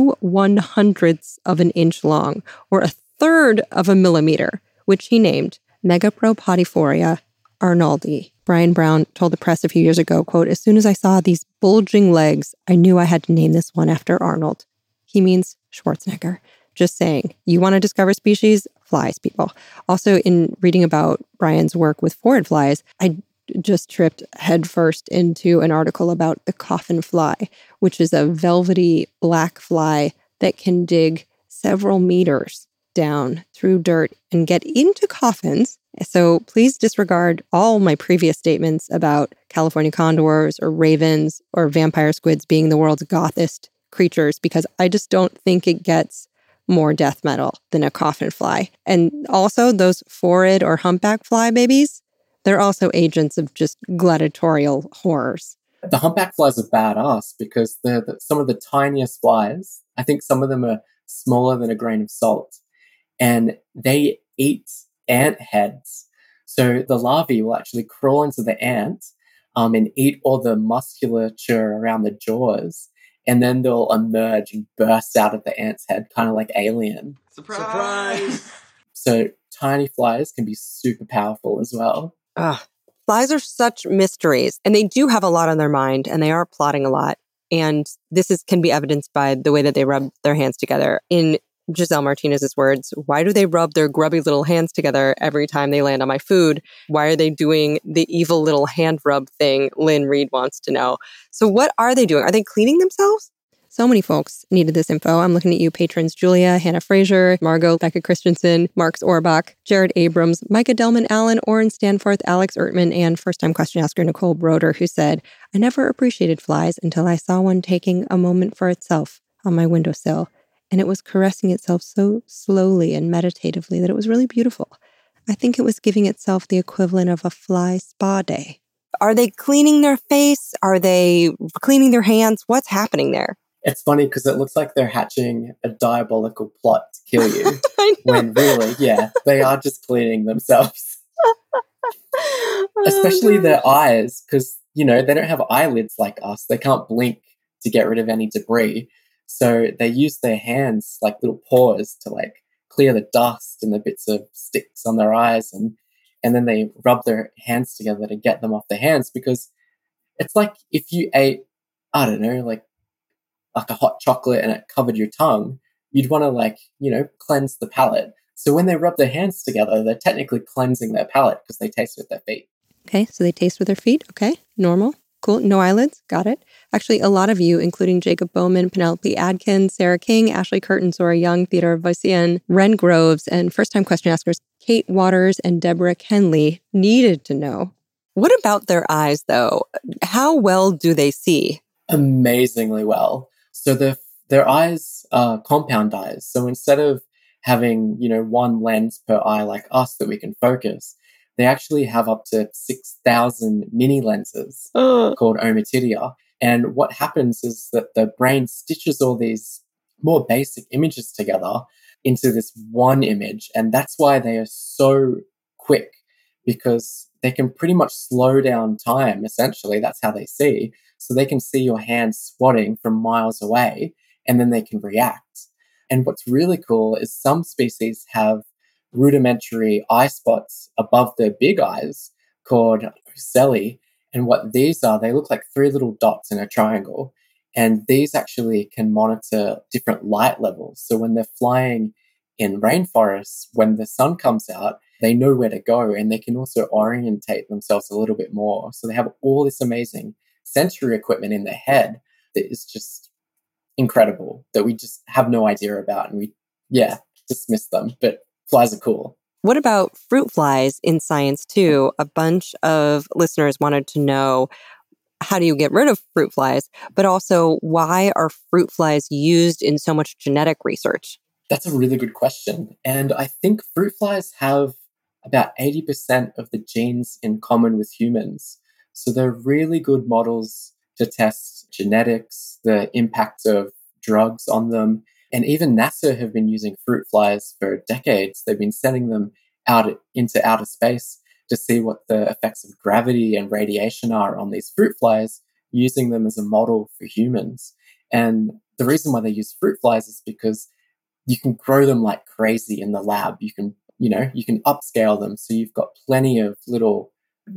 Speaker 1: 2/100ths of an inch long, or 1/3 of a millimeter, which he named Megapropodiphoria arnoldi. Brian Brown told the press a few years ago, quote, as soon as I saw these bulging legs, I knew I had to name this one after Arnold. He means Schwarzenegger. Just saying, you want to discover species? Flies, people. Also, in reading about Brian's work with phorid flies, I just tripped headfirst into an article about the coffin fly, which is a velvety black fly that can dig several meters down through dirt and get into coffins. So please disregard all my previous statements about California condors or ravens or vampire squids being the world's gothest creatures, because I just don't think it gets more death metal than a coffin fly. And also those phorid or humpback fly babies, they're also agents of just gladiatorial horrors.
Speaker 6: The humpback flies are badass because they're some of the tiniest flies. I think some of them are smaller than a grain of salt. And they eat ant heads. So the larvae will actually crawl into the ant and eat all the musculature around the jaws. And then they'll emerge and burst out of the ant's head, kind of like Alien.
Speaker 11: Surprise!
Speaker 6: So tiny flies can be super powerful as well.
Speaker 1: Flies are such mysteries, and they do have a lot on their mind, and they are plotting a lot. And this can be evidenced by the way that they rub their hands together. In Giselle Martinez's words, why do they rub their grubby little hands together every time they land on my food? Why are they doing the evil little hand rub thing? Lynn Reed wants to know. So what are they doing? Are they cleaning themselves? So many folks needed this info. I'm looking at you, patrons Julia, Hannah Fraser, Margot, Becca Christensen, Marks Orbach, Jared Abrams, Micah Delman Allen, Oren Stanforth, Alex Ertman, and first-time question asker Nicole Broder, who said, I never appreciated flies until I saw one taking a moment for itself on my windowsill. And it was caressing itself so slowly and meditatively that it was really beautiful. I think it was giving itself the equivalent of a fly spa day. Are they cleaning their face? Are they cleaning their hands? What's happening there?
Speaker 6: It's funny because it looks like they're hatching a diabolical plot to kill you. When really, yeah, they are just cleaning themselves. especially their eyes, because, you know, they don't have eyelids like us. They can't blink to get rid of any debris. So they use their hands like little paws to like clear the dust and the bits of sticks on their eyes. And then they rub their hands together to get them off their hands, because it's like if you ate, I don't know, like a hot chocolate and it covered your tongue, you'd want to like, you know, cleanse the palate. So when they rub their hands together, they're technically cleansing their palate because they taste with their feet.
Speaker 5: Okay, so they taste with their feet. Okay, normal. Cool. No eyelids. Got it. Actually, a lot of you, including Jacob Bowman, Penelope Adkins, Sarah King, Ashley Curtin, Zora Young, Theodore Voisin, Ren Groves, and first-time question askers Kate Waters and Deborah Kenley needed to know. What about their eyes, though? How well do they see?
Speaker 6: Amazingly well. So their eyes are compound eyes. So instead of having, you know, one lens per eye like us that we can focus, they actually have up to 6,000 mini lenses called ommatidia. And what happens is that the brain stitches all these more basic images together into this one image. And that's why they are so quick, because they can pretty much slow down time, essentially. That's how they see. So they can see your hand swatting from miles away, and then they can react. And what's really cool is some species have rudimentary eye spots above their big eyes called ocelli. And what these are, they look like 3 little dots in a triangle. And these actually can monitor different light levels. So when they're flying in rainforests, when the sun comes out, they know where to go, and they can also orientate themselves a little bit more. So they have all this amazing sensory equipment in their head that is just incredible, that we just have no idea about, and we dismiss them. But flies are cool.
Speaker 5: What about fruit flies in science too? A bunch of listeners wanted to know, how do you get rid of fruit flies? But also, why are fruit flies used in so much genetic research?
Speaker 6: That's a really good question. And I think fruit flies have about 80% of the genes in common with humans. So they're really good models to test genetics, the impact of drugs on them. And even NASA have been using fruit flies for decades. They've been sending them out into outer space to see what the effects of gravity and radiation are on these fruit flies, using them as a model for humans. And the reason why they use fruit flies is because you can grow them like crazy in the lab. You can upscale them. So you've got plenty of little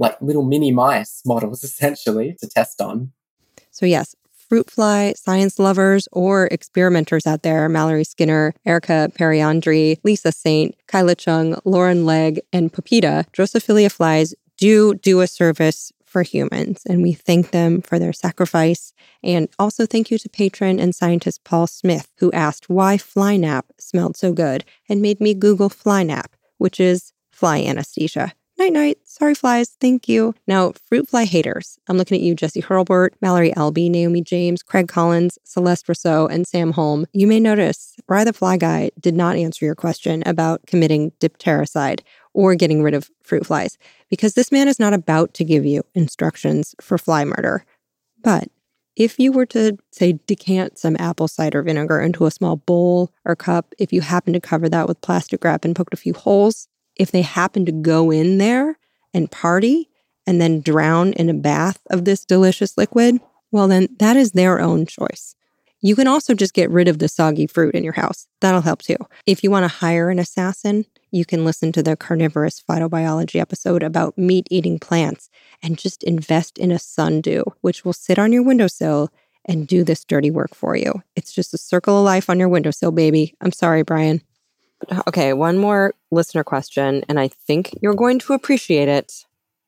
Speaker 6: mini mice models essentially to test on.
Speaker 5: So yes, fruit fly science lovers or experimenters out there, Mallory Skinner, Erica Periandri, Lisa Saint, Kyla Chung, Lauren Legg, and Pepita, Drosophila flies do a service for humans, and we thank them for their sacrifice. And also thank you to patron and scientist Paul Smith, who asked why fly nap smelled so good and made me Google fly nap, which is fly anesthesia. Night-night. Sorry, flies. Thank you. Now, fruit fly haters. I'm looking at you, Jesse Hurlbert, Mallory Albee, Naomi James, Craig Collins, Celeste Rousseau, and Sam Holm. You may notice Bri the Fly Guy did not answer your question about committing diptericide or getting rid of fruit flies, because this man is not about to give you instructions for fly murder. But if you were to, say, decant some apple cider vinegar into a small bowl or cup, if you happen to cover that with plastic wrap and poked a few holes, if they happen to go in there and party and then drown in a bath of this delicious liquid, well, then that is their own choice. You can also just get rid of the soggy fruit in your house. That'll help too. If you want to hire an assassin, you can listen to the carnivorous phytobiology episode about meat-eating plants and just invest in a sundew, which will sit on your windowsill and do this dirty work for you. It's just a circle of life on your windowsill, baby. I'm sorry, Brian. Okay, one more listener question, and I think you're going to appreciate it.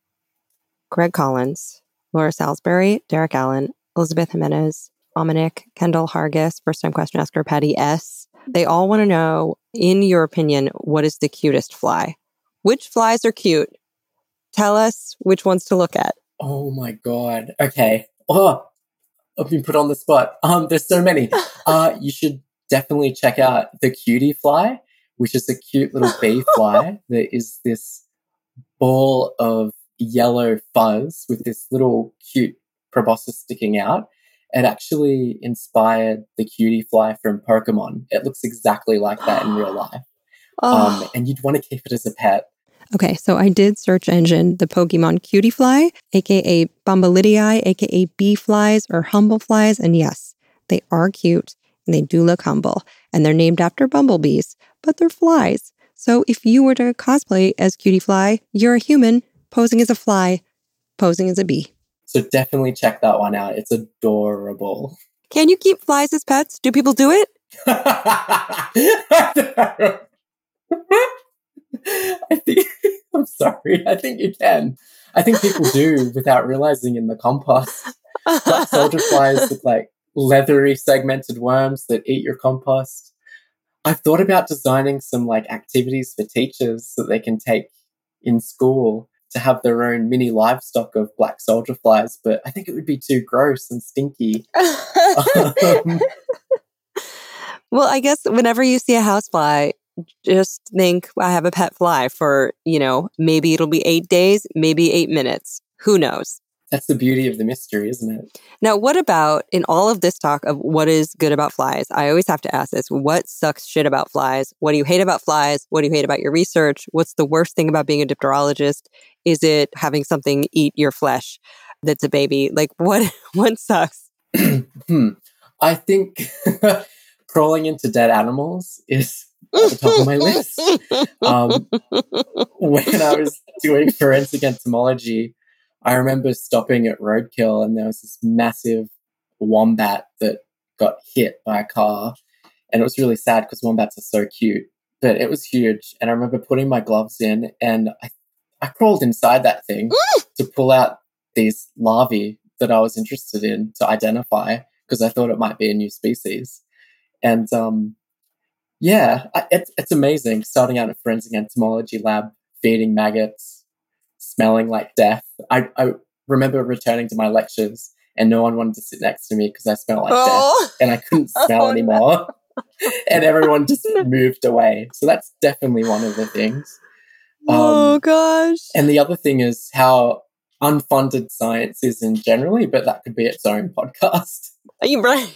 Speaker 5: Greg Collins, Laura Salisbury, Derek Allen, Elizabeth Jimenez, Dominic, Kendall Hargis, first-time question asker Patty S. They all want to know, in your opinion, what is the cutest fly? Which flies are cute? Tell us which ones to look at.
Speaker 6: Oh my God. Okay. Oh, I've been put on the spot. There's so many. You should definitely check out the cutie fly, which is a cute little bee fly that is this ball of yellow fuzz with this little cute proboscis sticking out. It actually inspired the cutie fly from Pokemon. It looks exactly like that in real life. And you'd want to keep it as a pet.
Speaker 5: Okay, so I did search engine the Pokemon cutie fly, aka Bombolidii, aka bee flies or humble flies, and yes, they are cute and they do look humble, and they're named after bumblebees, but they're flies. So if you were to cosplay as cutie fly, you're a human posing as a fly, posing as a bee.
Speaker 6: So definitely check that one out. It's adorable.
Speaker 1: Can you keep flies as pets? Do people do it?
Speaker 6: I'm sorry. I think you can. I think people do without realizing in the compost. Black soldier flies look like leathery segmented worms that eat your compost. I've thought about designing some like activities for teachers that they can take in school to have their own mini livestock of black soldier flies, but I think it would be too gross and stinky.
Speaker 1: Well, I guess whenever you see a housefly, just think, I have a pet fly for, maybe it'll be 8 days, maybe 8 minutes. Who knows?
Speaker 6: That's the beauty of the mystery, isn't it?
Speaker 1: Now, what about in all of this talk of what is good about flies? I always have to ask this. What sucks shit about flies? What do you hate about flies? What do you hate about your research? What's the worst thing about being a dipterologist? Is it having something eat your flesh that's a baby? Like, what sucks?
Speaker 6: I think crawling into dead animals is at the top of my list. When I was doing forensic entomology, I remember stopping at Roadkill and there was this massive wombat that got hit by a car. And it was really sad because wombats are so cute, but it was huge. And I remember putting my gloves in and I crawled inside that thing to pull out these larvae that I was interested in to identify because I thought it might be a new species. And it's amazing starting out in a forensic entomology lab, feeding maggots, smelling like death. I remember returning to my lectures and no one wanted to sit next to me because I smelled like death and I couldn't smell anymore. And everyone just moved away. So that's definitely one of the things.
Speaker 1: Oh, gosh.
Speaker 6: And the other thing is how unfunded science is in generally, but that could be its own podcast.
Speaker 1: Are you right?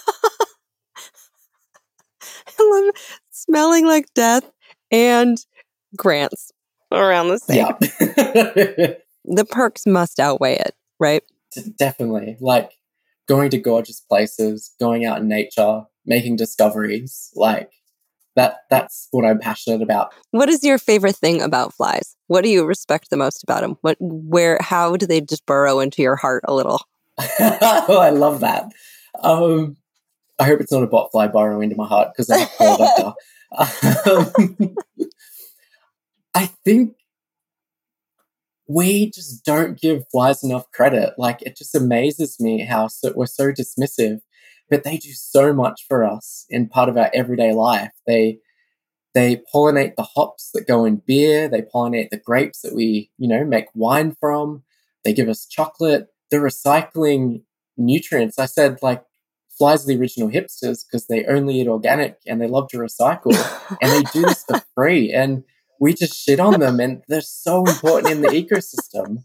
Speaker 1: I love smelling like death and grants around the same.
Speaker 6: Yeah.
Speaker 1: The perks must outweigh it, right?
Speaker 6: Definitely. Like going to gorgeous places, going out in nature, making discoveries, like that's what I'm passionate about.
Speaker 1: What is your favorite thing about flies? What do you respect the most about them? How do they just burrow into your heart a little?
Speaker 6: Oh, I love that. I hope it's not a botfly burrowing into my heart because I'm a poor doctor. I think we just don't give flies enough credit. Like, it just amazes me how we're so dismissive, but they do so much for us in part of our everyday life. They pollinate the hops that go in beer. They pollinate the grapes that we, make wine from. They give us chocolate. They're recycling nutrients. I said, like, flies are the original hipsters because they only eat organic and they love to recycle and they do this for free. And we just shit on them and they're so important in the ecosystem.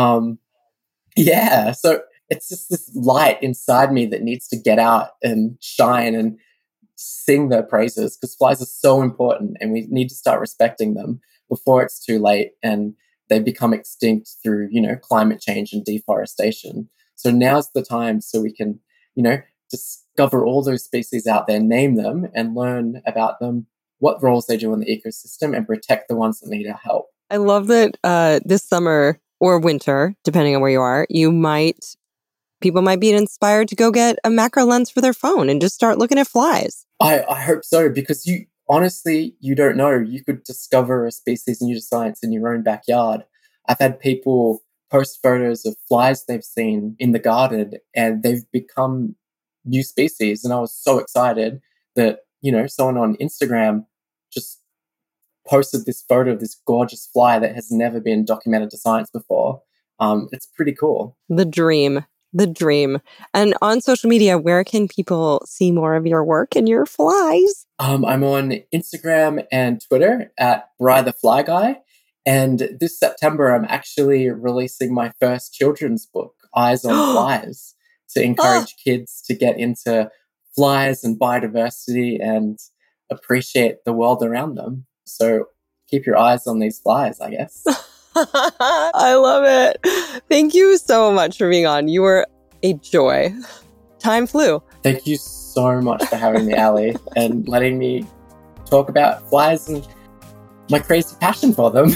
Speaker 6: So it's just this light inside me that needs to get out and shine and sing their praises because flies are so important and we need to start respecting them before it's too late and they become extinct through, climate change and deforestation. So now's the time so we can, discover all those species out there, name them and learn about them, what roles they do in the ecosystem and protect the ones that need our help.
Speaker 1: I love that this summer or winter, depending on where you are, people might be inspired to go get a macro lens for their phone and just start looking at flies.
Speaker 6: I hope so, because you don't know. You could discover a species new to science in your own backyard. I've had people post photos of flies they've seen in the garden and they've become new species. And I was so excited that, someone on Instagram just posted this photo of this gorgeous fly that has never been documented to science before. It's pretty cool.
Speaker 1: The dream. And on social media, where can people see more of your work and your flies?
Speaker 6: I'm on Instagram and Twitter at Bri the Fly Guy. And this September, I'm actually releasing my first children's book, Eyes on Flies, to encourage kids to get into flies and biodiversity and appreciate the world around them. So keep your eyes on these flies, I guess.
Speaker 1: I love it. Thank you so much for being on. You were a joy. Time flew.
Speaker 6: Thank you so much for having me, Ali, and letting me talk about flies and my crazy passion for them.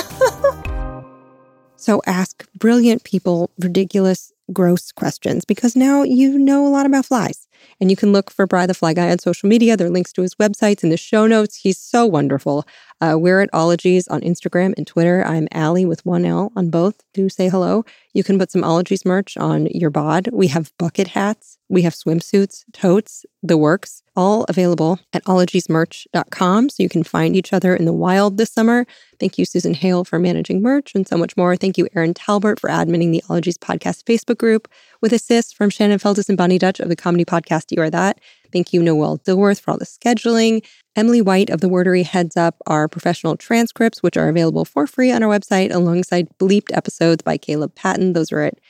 Speaker 5: So ask brilliant people ridiculous, gross questions, because now you know a lot about flies. And you can look for Bri the Fly Guy on social media. There are links to his websites in the show notes. He's so wonderful. We're at Ologies on Instagram and Twitter. I'm Ali with 1 L on both. Do say hello. You can put some Ologies merch on your bod. We have bucket hats. We have swimsuits, totes, the works, all available at ologiesmerch.com. So you can find each other in the wild this summer. Thank you, Susan Hale, for managing merch and so much more. Thank you, Aaron Talbert, for adminning the Ologies podcast Facebook group with assists from Shannon Feltus and Bonnie Dutch of the comedy podcast You Are That. Thank you, Noelle Dilworth, for all the scheduling. Emily White of The Wordery heads up our professional transcripts, which are available for free on our website alongside bleeped episodes by Caleb Patton. Those are at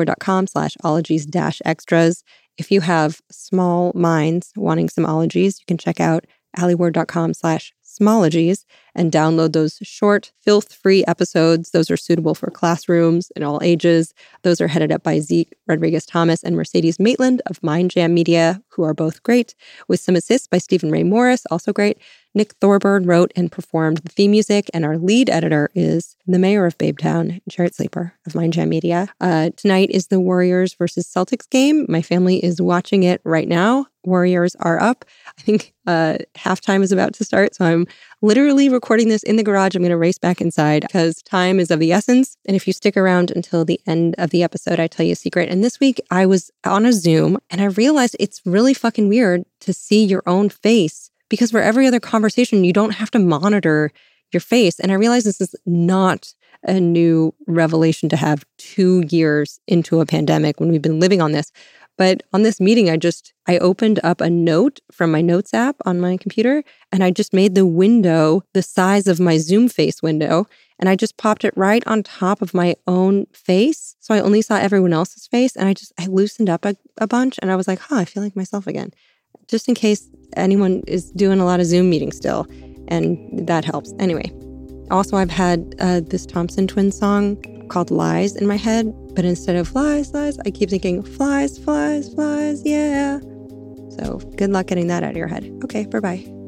Speaker 5: alieward.com/ologies-extras. If you have small minds wanting some ologies, you can check out alieward.com/smologies and download those short, filth-free episodes. Those are suitable for classrooms and all ages. Those are headed up by Zeke Rodriguez-Thomas and Mercedes Maitland of Mind Jam Media, who are both great, with some assists by Stephen Ray Morris, also great. Nick Thorburn wrote and performed the theme music, and our lead editor is the mayor of Babetown, Jarrett Sleeper of Mind Jam Media. Tonight is the Warriors versus Celtics game. My family is watching it right now. Warriors are up. I think halftime is about to start, so I'm literally recording this in the garage. I'm going to race back inside because time is of the essence. And if you stick around until the end of the episode, I tell you a secret. And this week I was on a Zoom and I realized it's really fucking weird to see your own face, because for every other conversation, you don't have to monitor your face. And I realized this is not a new revelation to have 2 years into a pandemic when we've been living on this. But on this meeting, I opened up a note from my notes app on my computer, and I just made the window the size of my Zoom face window, and I just popped it right on top of my own face. So I only saw everyone else's face, and I loosened up a bunch, and I was like, I feel like myself again. Just in case anyone is doing a lot of Zoom meetings still, and that helps. Anyway, also I've had this Thompson Twins song called Lies in my head, but instead of lies, lies, I keep thinking flies, flies, flies, yeah. So good luck getting that out of your head. Okay, bye-bye.